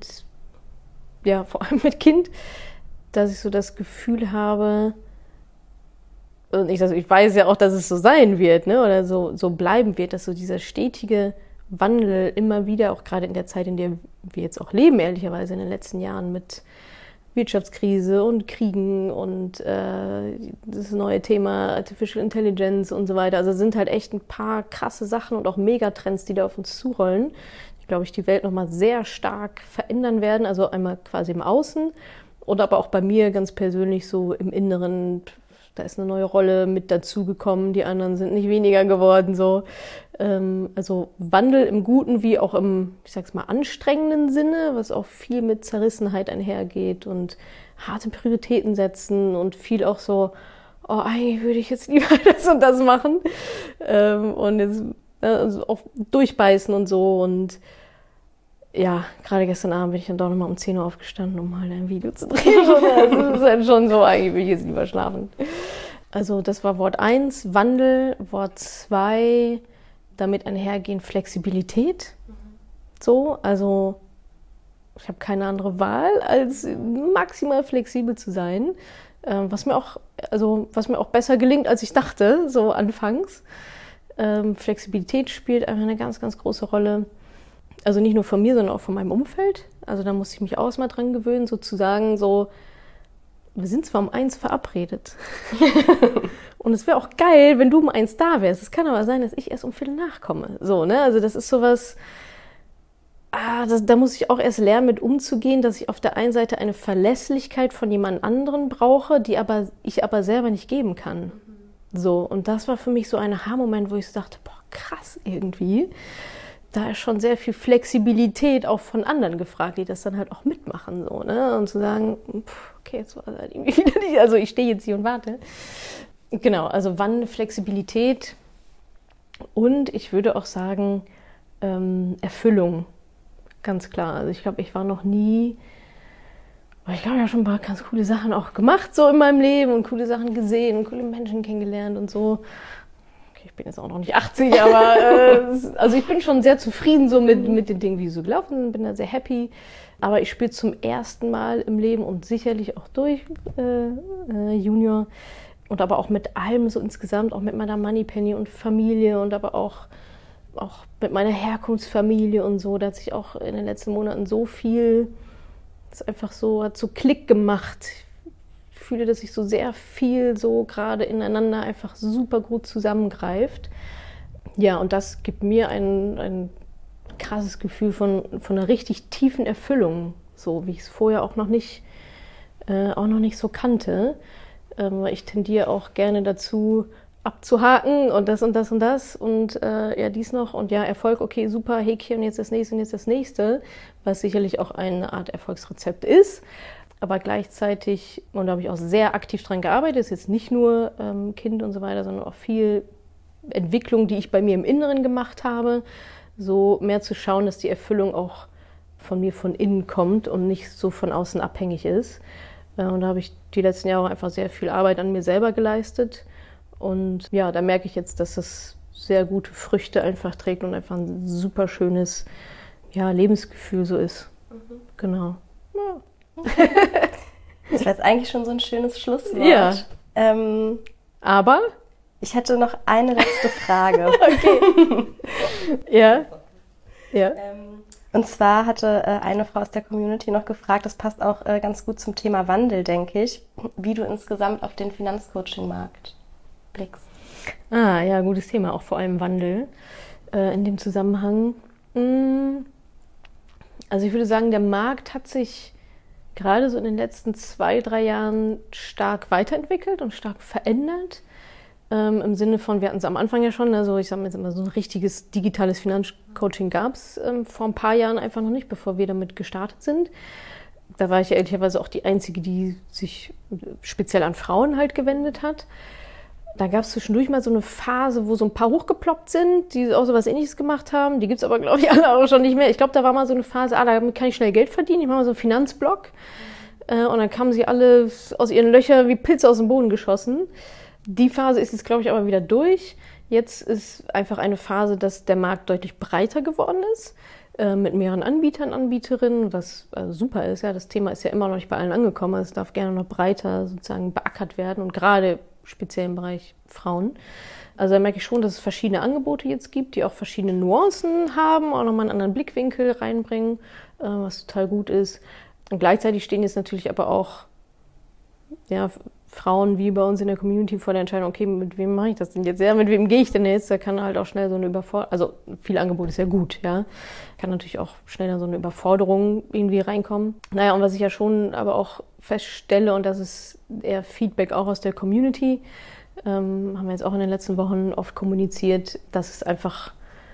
vor allem mit Kind, dass ich so das Gefühl habe, und ich weiß ja auch, dass es so sein wird, ne, oder so bleiben wird, dass so dieser stetige Wandel immer wieder, auch gerade in der Zeit, in der wir jetzt auch leben, ehrlicherweise in den letzten Jahren mit Wirtschaftskrise und Kriegen und das neue Thema Artificial Intelligence und so weiter. Also sind halt echt ein paar krasse Sachen und auch Megatrends, die da auf uns zurollen. Ich glaube, die Welt nochmal sehr stark verändern werden. Also einmal quasi im Außen und aber auch bei mir ganz persönlich so im Inneren. Da ist eine neue Rolle mit dazugekommen, die anderen sind nicht weniger geworden. So. Also Wandel im guten wie auch im, ich sag's mal, anstrengenden Sinne, was auch viel mit Zerrissenheit einhergeht und harte Prioritäten setzen und viel auch so, oh, eigentlich würde ich jetzt lieber das und das machen. Und jetzt also auch durchbeißen und so. Und ja, gerade gestern Abend bin ich dann doch nochmal um 10 Uhr aufgestanden, um halt ein Video zu drehen. Das ist halt schon so, eigentlich will ich jetzt lieber schlafen. Also das war Wort 1, Wandel. Wort 2, damit einhergehen Flexibilität. So, also ich habe keine andere Wahl, als maximal flexibel zu sein. was mir auch besser gelingt, als ich dachte, so anfangs. Flexibilität spielt einfach eine ganz, ganz große Rolle. Also nicht nur von mir, sondern auch von meinem Umfeld. Also da musste ich mich auch erstmal dran gewöhnen, sozusagen so, wir sind zwar um 1 verabredet. Und es wäre auch geil, wenn du um 1 da wärst. Es kann aber sein, dass ich erst um 4 nachkomme. So, ne? Also das ist sowas, da muss ich auch erst lernen, mit umzugehen, dass ich auf der einen Seite eine Verlässlichkeit von jemand anderen brauche, die ich aber selber nicht geben kann. So, und das war für mich so ein Aha-Moment, wo ich so dachte, boah, krass irgendwie. Da ist schon sehr viel Flexibilität auch von anderen gefragt, die das dann halt auch mitmachen, so, ne? Und zu sagen, okay, jetzt war das halt irgendwie wieder nicht, also ich stehe jetzt hier und warte. Genau, also wann Flexibilität und ich würde auch sagen, Erfüllung, ganz klar. Also ich glaube, ich war noch nie, ich habe ja schon ein paar ganz coole Sachen auch gemacht, so in meinem Leben und coole Sachen gesehen und coole Menschen kennengelernt und so. Ich bin jetzt auch noch nicht 80, aber also ich bin schon sehr zufrieden so mit den Dingen, wie sie so gelaufen sind, bin da sehr happy. Aber ich spiele zum ersten Mal im Leben und sicherlich auch durch Junior und aber auch mit allem so insgesamt, auch mit meiner Moneypenny und Familie und aber auch mit meiner Herkunftsfamilie und so, da hat sich auch in den letzten Monaten so viel, das einfach so, hat so Klick gemacht. Ich fühle, dass sich so sehr viel so gerade ineinander einfach super gut zusammengreift. Ja, und das gibt mir ein krasses Gefühl von einer richtig tiefen Erfüllung, so wie ich es vorher auch noch nicht so kannte. Ich tendiere auch gerne dazu, abzuhaken und das und das und das und ja, dies noch und ja, Erfolg, okay, super, Häkchen, jetzt das nächste und jetzt das nächste, was sicherlich auch eine Art Erfolgsrezept ist. Aber gleichzeitig, und da habe ich auch sehr aktiv dran gearbeitet, ist jetzt nicht nur Kind und so weiter, sondern auch viel Entwicklung, die ich bei mir im Inneren gemacht habe, so mehr zu schauen, dass die Erfüllung auch von mir von innen kommt und nicht so von außen abhängig ist. Und da habe ich die letzten Jahre einfach sehr viel Arbeit an mir selber geleistet. Und ja, da merke ich jetzt, dass das sehr gute Früchte einfach trägt und einfach ein super schönes Lebensgefühl so ist. Genau. Ja. Das war jetzt eigentlich schon so ein schönes Schlusswort. Ja. Aber? Ich hätte noch eine letzte Frage. Okay. Ja. Und zwar hatte eine Frau aus der Community noch gefragt, das passt auch ganz gut zum Thema Wandel, denke ich, wie du insgesamt auf den Finanzcoaching-Markt blickst. Ja, gutes Thema, auch vor allem Wandel in dem Zusammenhang. Also ich würde sagen, der Markt hat sich gerade so in den letzten 2-3 Jahren stark weiterentwickelt und stark verändert. Im Sinne von, wir hatten es am Anfang ja schon, also ich sage jetzt immer, so ein richtiges digitales Finanzcoaching gab es vor ein paar Jahren einfach noch nicht, bevor wir damit gestartet sind. Da war ich ja ehrlicherweise auch die Einzige, die sich speziell an Frauen halt gewendet hat. Da gab es zwischendurch mal so eine Phase, wo so ein paar hochgeploppt sind, die auch so was Ähnliches gemacht haben. Die gibt es aber, glaube ich, alle auch schon nicht mehr. Ich glaube, da war mal so eine Phase, damit kann ich schnell Geld verdienen. Ich mache mal so einen Finanzblog. Und dann kamen sie alle aus ihren Löchern wie Pilze aus dem Boden geschossen. Die Phase ist jetzt, glaube ich, aber wieder durch. Jetzt ist einfach eine Phase, dass der Markt deutlich breiter geworden ist, mit mehreren Anbietern, Anbieterinnen, was super ist. Ja, das Thema ist ja immer noch nicht bei allen angekommen. Es darf gerne noch breiter sozusagen beackert werden und gerade speziell im Bereich Frauen. Also da merke ich schon, dass es verschiedene Angebote jetzt gibt, die auch verschiedene Nuancen haben, auch nochmal einen anderen Blickwinkel reinbringen, was total gut ist. Und gleichzeitig stehen jetzt natürlich aber auch Frauen wie bei uns in der Community vor der Entscheidung, okay, mit wem mache ich das denn jetzt? Ja, mit wem gehe ich denn jetzt? Da kann halt auch schnell so eine Überforderung, also viel Angebot ist ja gut, ja. Kann natürlich auch schneller so eine Überforderung irgendwie reinkommen. Naja, und was ich ja schon aber auch feststelle, und das ist eher Feedback auch aus der Community, haben wir jetzt auch in den letzten Wochen oft kommuniziert, dass es einfach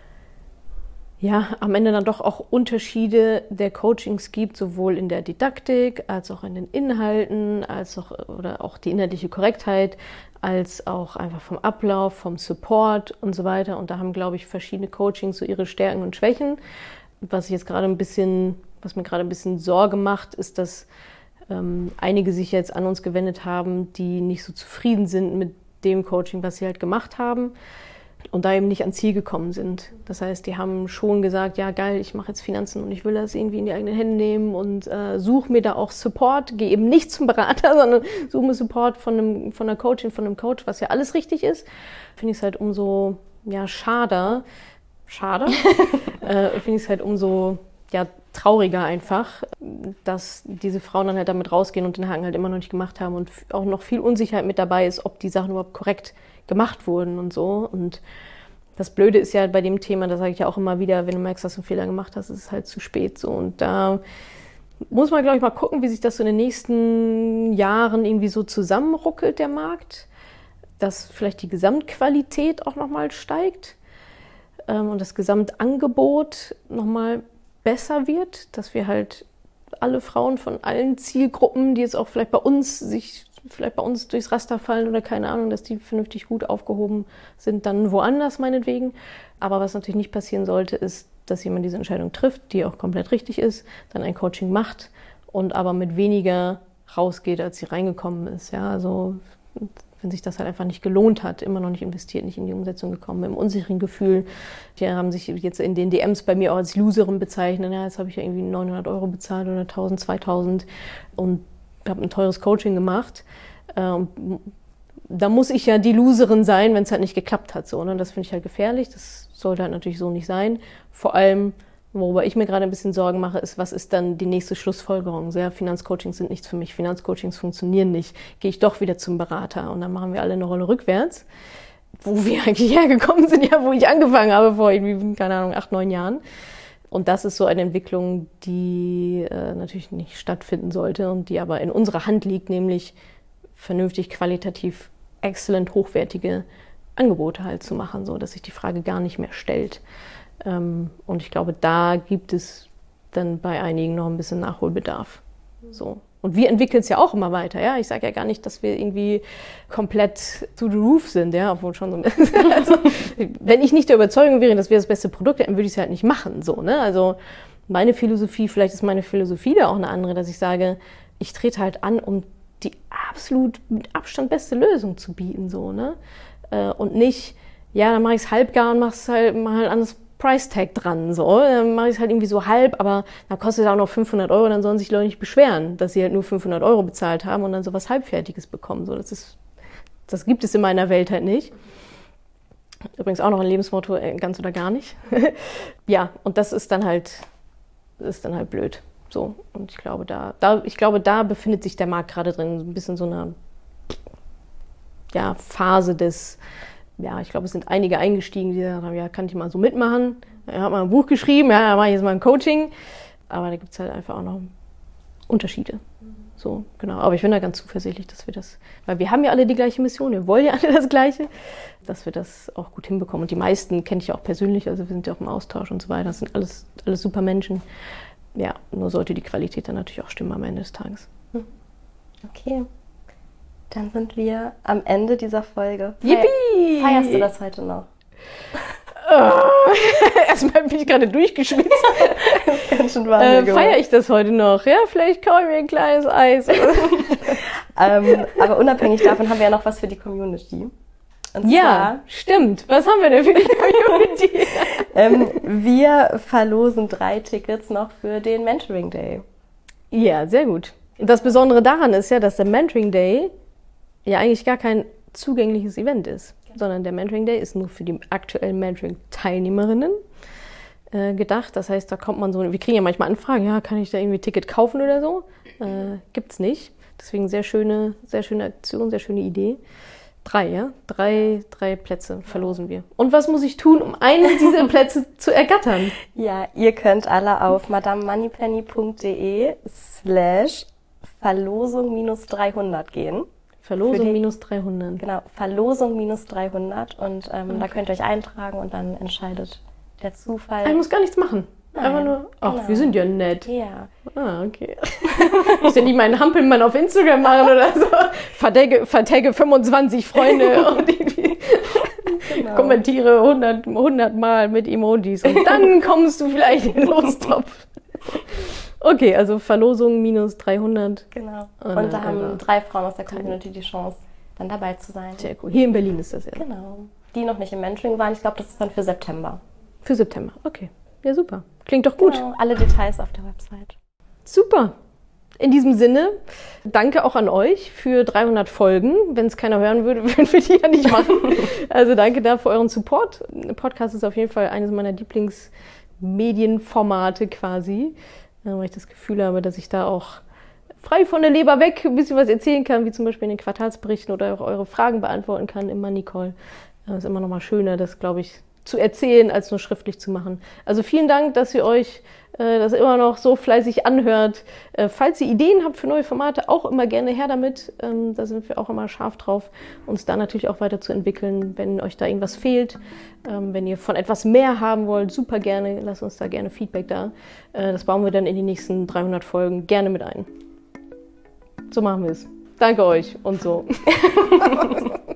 am Ende dann doch auch Unterschiede der Coachings gibt, sowohl in der Didaktik, als auch in den Inhalten, oder auch die inhaltliche Korrektheit, als auch einfach vom Ablauf, vom Support und so weiter. Und da haben, glaube ich, verschiedene Coachings so ihre Stärken und Schwächen. Was mir gerade ein bisschen Sorge macht, ist, dass einige sich jetzt an uns gewendet haben, die nicht so zufrieden sind mit dem Coaching, was sie halt gemacht haben. und da eben nicht ans Ziel gekommen sind. Das heißt, die haben schon gesagt, ja geil, ich mache jetzt Finanzen und ich will das irgendwie in die eigenen Hände nehmen und suche mir da auch Support, gehe eben nicht zum Berater, sondern suche mir Support von einer Coachin, von einem Coach, was ja alles richtig ist. Finde ich es halt umso schade, finde ich es halt umso trauriger einfach, dass diese Frauen dann halt damit rausgehen und den Haken halt immer noch nicht gemacht haben und auch noch viel Unsicherheit mit dabei ist, ob die Sachen überhaupt korrekt gemacht wurden und so. Und das Blöde ist ja bei dem Thema, das sage ich ja auch immer wieder, wenn du merkst, dass du einen Fehler gemacht hast, ist es halt zu spät so. Und da muss man, glaube ich, mal gucken, wie sich das so in den nächsten Jahren irgendwie so zusammenruckelt, der Markt, dass vielleicht die Gesamtqualität auch nochmal steigt und das Gesamtangebot nochmal besser wird, dass wir halt alle Frauen von allen Zielgruppen, die jetzt auch vielleicht bei uns durchs Raster fallen oder keine Ahnung, dass die vernünftig gut aufgehoben sind, dann woanders meinetwegen. Aber was natürlich nicht passieren sollte, ist, dass jemand diese Entscheidung trifft, die auch komplett richtig ist, dann ein Coaching macht und aber mit weniger rausgeht, als sie reingekommen ist. Ja, also wenn sich das halt einfach nicht gelohnt hat, immer noch nicht investiert, nicht in die Umsetzung gekommen, mit einem unsicheren Gefühl. Die haben sich jetzt in den DMs bei mir auch als Loserin bezeichnet. Ja, jetzt habe ich ja irgendwie 900 € bezahlt oder 1000, 2000 und habe ein teures Coaching gemacht. Da muss ich ja die Loserin sein, wenn es halt nicht geklappt hat. So, ne? Das finde ich halt gefährlich. Das sollte halt natürlich so nicht sein. Vor allem, worüber ich mir gerade ein bisschen Sorgen mache, ist, was ist dann die nächste Schlussfolgerung? So, ja, Finanzcoachings sind nichts für mich. Finanzcoachings funktionieren nicht. Gehe ich doch wieder zum Berater und dann machen wir alle eine Rolle rückwärts, wo wir eigentlich hergekommen sind, ja, wo ich angefangen habe vor irgendwie, keine Ahnung, 8, 9 Jahren. Und das ist so eine Entwicklung, die natürlich nicht stattfinden sollte und die aber in unserer Hand liegt, nämlich vernünftig, qualitativ, exzellent hochwertige Angebote halt zu machen, so dass sich die Frage gar nicht mehr stellt. Und ich glaube, da gibt es dann bei einigen noch ein bisschen Nachholbedarf. So. Und wir entwickeln es ja auch immer weiter. Ja? Ich sage ja gar nicht, dass wir irgendwie komplett to the roof sind, ja, obwohl schon so ein bisschen. Also, wenn ich nicht der Überzeugung wäre, dass wir das beste Produkt hätten, würde ich es halt nicht machen. So, ne? Also meine Philosophie, vielleicht ist meine Philosophie da auch eine andere, dass ich sage, ich trete halt an, um die absolut mit Abstand beste Lösung zu bieten. So, ne? Und nicht, ja, dann mache ich es halbgar und mache halt ein anderes Price Tag dran, so. Dann mache ich es halt irgendwie so halb, aber dann kostet es auch noch 500 €, dann sollen sich Leute nicht beschweren, dass sie halt nur 500 € bezahlt haben und dann sowas Halbfertiges bekommen. So, das gibt es in meiner Welt halt nicht. Übrigens auch noch ein Lebensmotto, ganz oder gar nicht. Ja, und das ist dann halt blöd. So. Und ich glaube, da befindet sich der Markt gerade drin, so ein bisschen so einer Phase des. Ja, ich glaube, es sind einige eingestiegen, die gesagt haben, ja, kann ich mal so mitmachen. Ich habe mal ein Buch geschrieben, ja, da mache ich jetzt mal ein Coaching. Aber da gibt es halt einfach auch noch Unterschiede. So, genau. Aber ich bin da ganz zuversichtlich, dass wir das, weil wir haben ja alle die gleiche Mission, wir wollen ja alle das Gleiche, dass wir das auch gut hinbekommen. Und die meisten kenne ich ja auch persönlich, also wir sind ja auch im Austausch und so weiter. Das sind alles super Menschen. Ja, nur sollte die Qualität dann natürlich auch stimmen am Ende des Tages. Okay. Dann sind wir am Ende dieser Folge. Yippie! Feierst du das heute noch? Erstmal bin ich gerade durchgeschwitzt. Das ist ganz schön warm. Feiere ich das heute noch? Ja, vielleicht kaufe ich mir ein kleines Eis. Aber unabhängig davon haben wir ja noch was für die Community. Und ja, stimmt. Was haben wir denn für die Community? Wir verlosen 3 Tickets noch für den Mentoring Day. Ja, sehr gut. Das Besondere daran ist ja, dass der Mentoring Day ja eigentlich gar kein zugängliches Event ist, sondern der Mentoring Day ist nur für die aktuellen Mentoring-Teilnehmerinnen gedacht. Das heißt, da kommt man so, wir kriegen ja manchmal Anfragen, ja, kann ich da irgendwie ein Ticket kaufen oder so? Gibt's nicht. Deswegen sehr schöne Aktion, sehr schöne Idee. 3, ja? 3 Plätze verlosen wir. Und was muss ich tun, um einen dieser Plätze zu ergattern? Ja, ihr könnt alle auf madamemoneypenny.de/Verlosung-300 gehen. Verlosung-300. Genau, Verlosung-300 und da könnt ihr euch eintragen und dann entscheidet der Zufall. Ich muss gar nichts machen. Nein, einfach nur, ach, genau. Wir sind ja nett. Ja. Ah, okay. Ich muss ja nicht meinen Hampelmann auf Instagram machen oder so. Vertagge 25 Freunde und irgendwie kommentiere 100 Mal mit Emojis und dann kommst du vielleicht in den Lostopf. Okay, also Verlosung-300. Genau. Und da haben 3 Frauen aus der Community die Chance, dann dabei zu sein. Sehr cool. Hier in Berlin ist das ja. Genau. die noch nicht im Mentoring waren. Ich glaube, das ist dann für September. Für September, okay. Ja, super. Klingt doch gut. Genau, alle Details auf der Website. Super. In diesem Sinne, danke auch an euch für 300 Folgen. Wenn es keiner hören würde, würden wir die ja nicht machen. Also danke da für euren Support. Der Podcast ist auf jeden Fall eines meiner Lieblingsmedienformate quasi, weil ich das Gefühl habe, dass ich da auch frei von der Leber weg ein bisschen was erzählen kann, wie zum Beispiel in den Quartalsberichten oder auch eure Fragen beantworten kann im Money Call. Das ist immer noch mal schöner, das, glaube ich, zu erzählen, als nur schriftlich zu machen. Also vielen Dank, dass ihr euch das immer noch so fleißig anhört. Falls ihr Ideen habt für neue Formate, auch immer gerne her damit. Da sind wir auch immer scharf drauf, uns da natürlich auch weiterzuentwickeln. Wenn euch da irgendwas fehlt, wenn ihr von etwas mehr haben wollt, super gerne, lasst uns da gerne Feedback da. Das bauen wir dann in die nächsten 300 Folgen gerne mit ein. So machen wir es. Danke euch und so.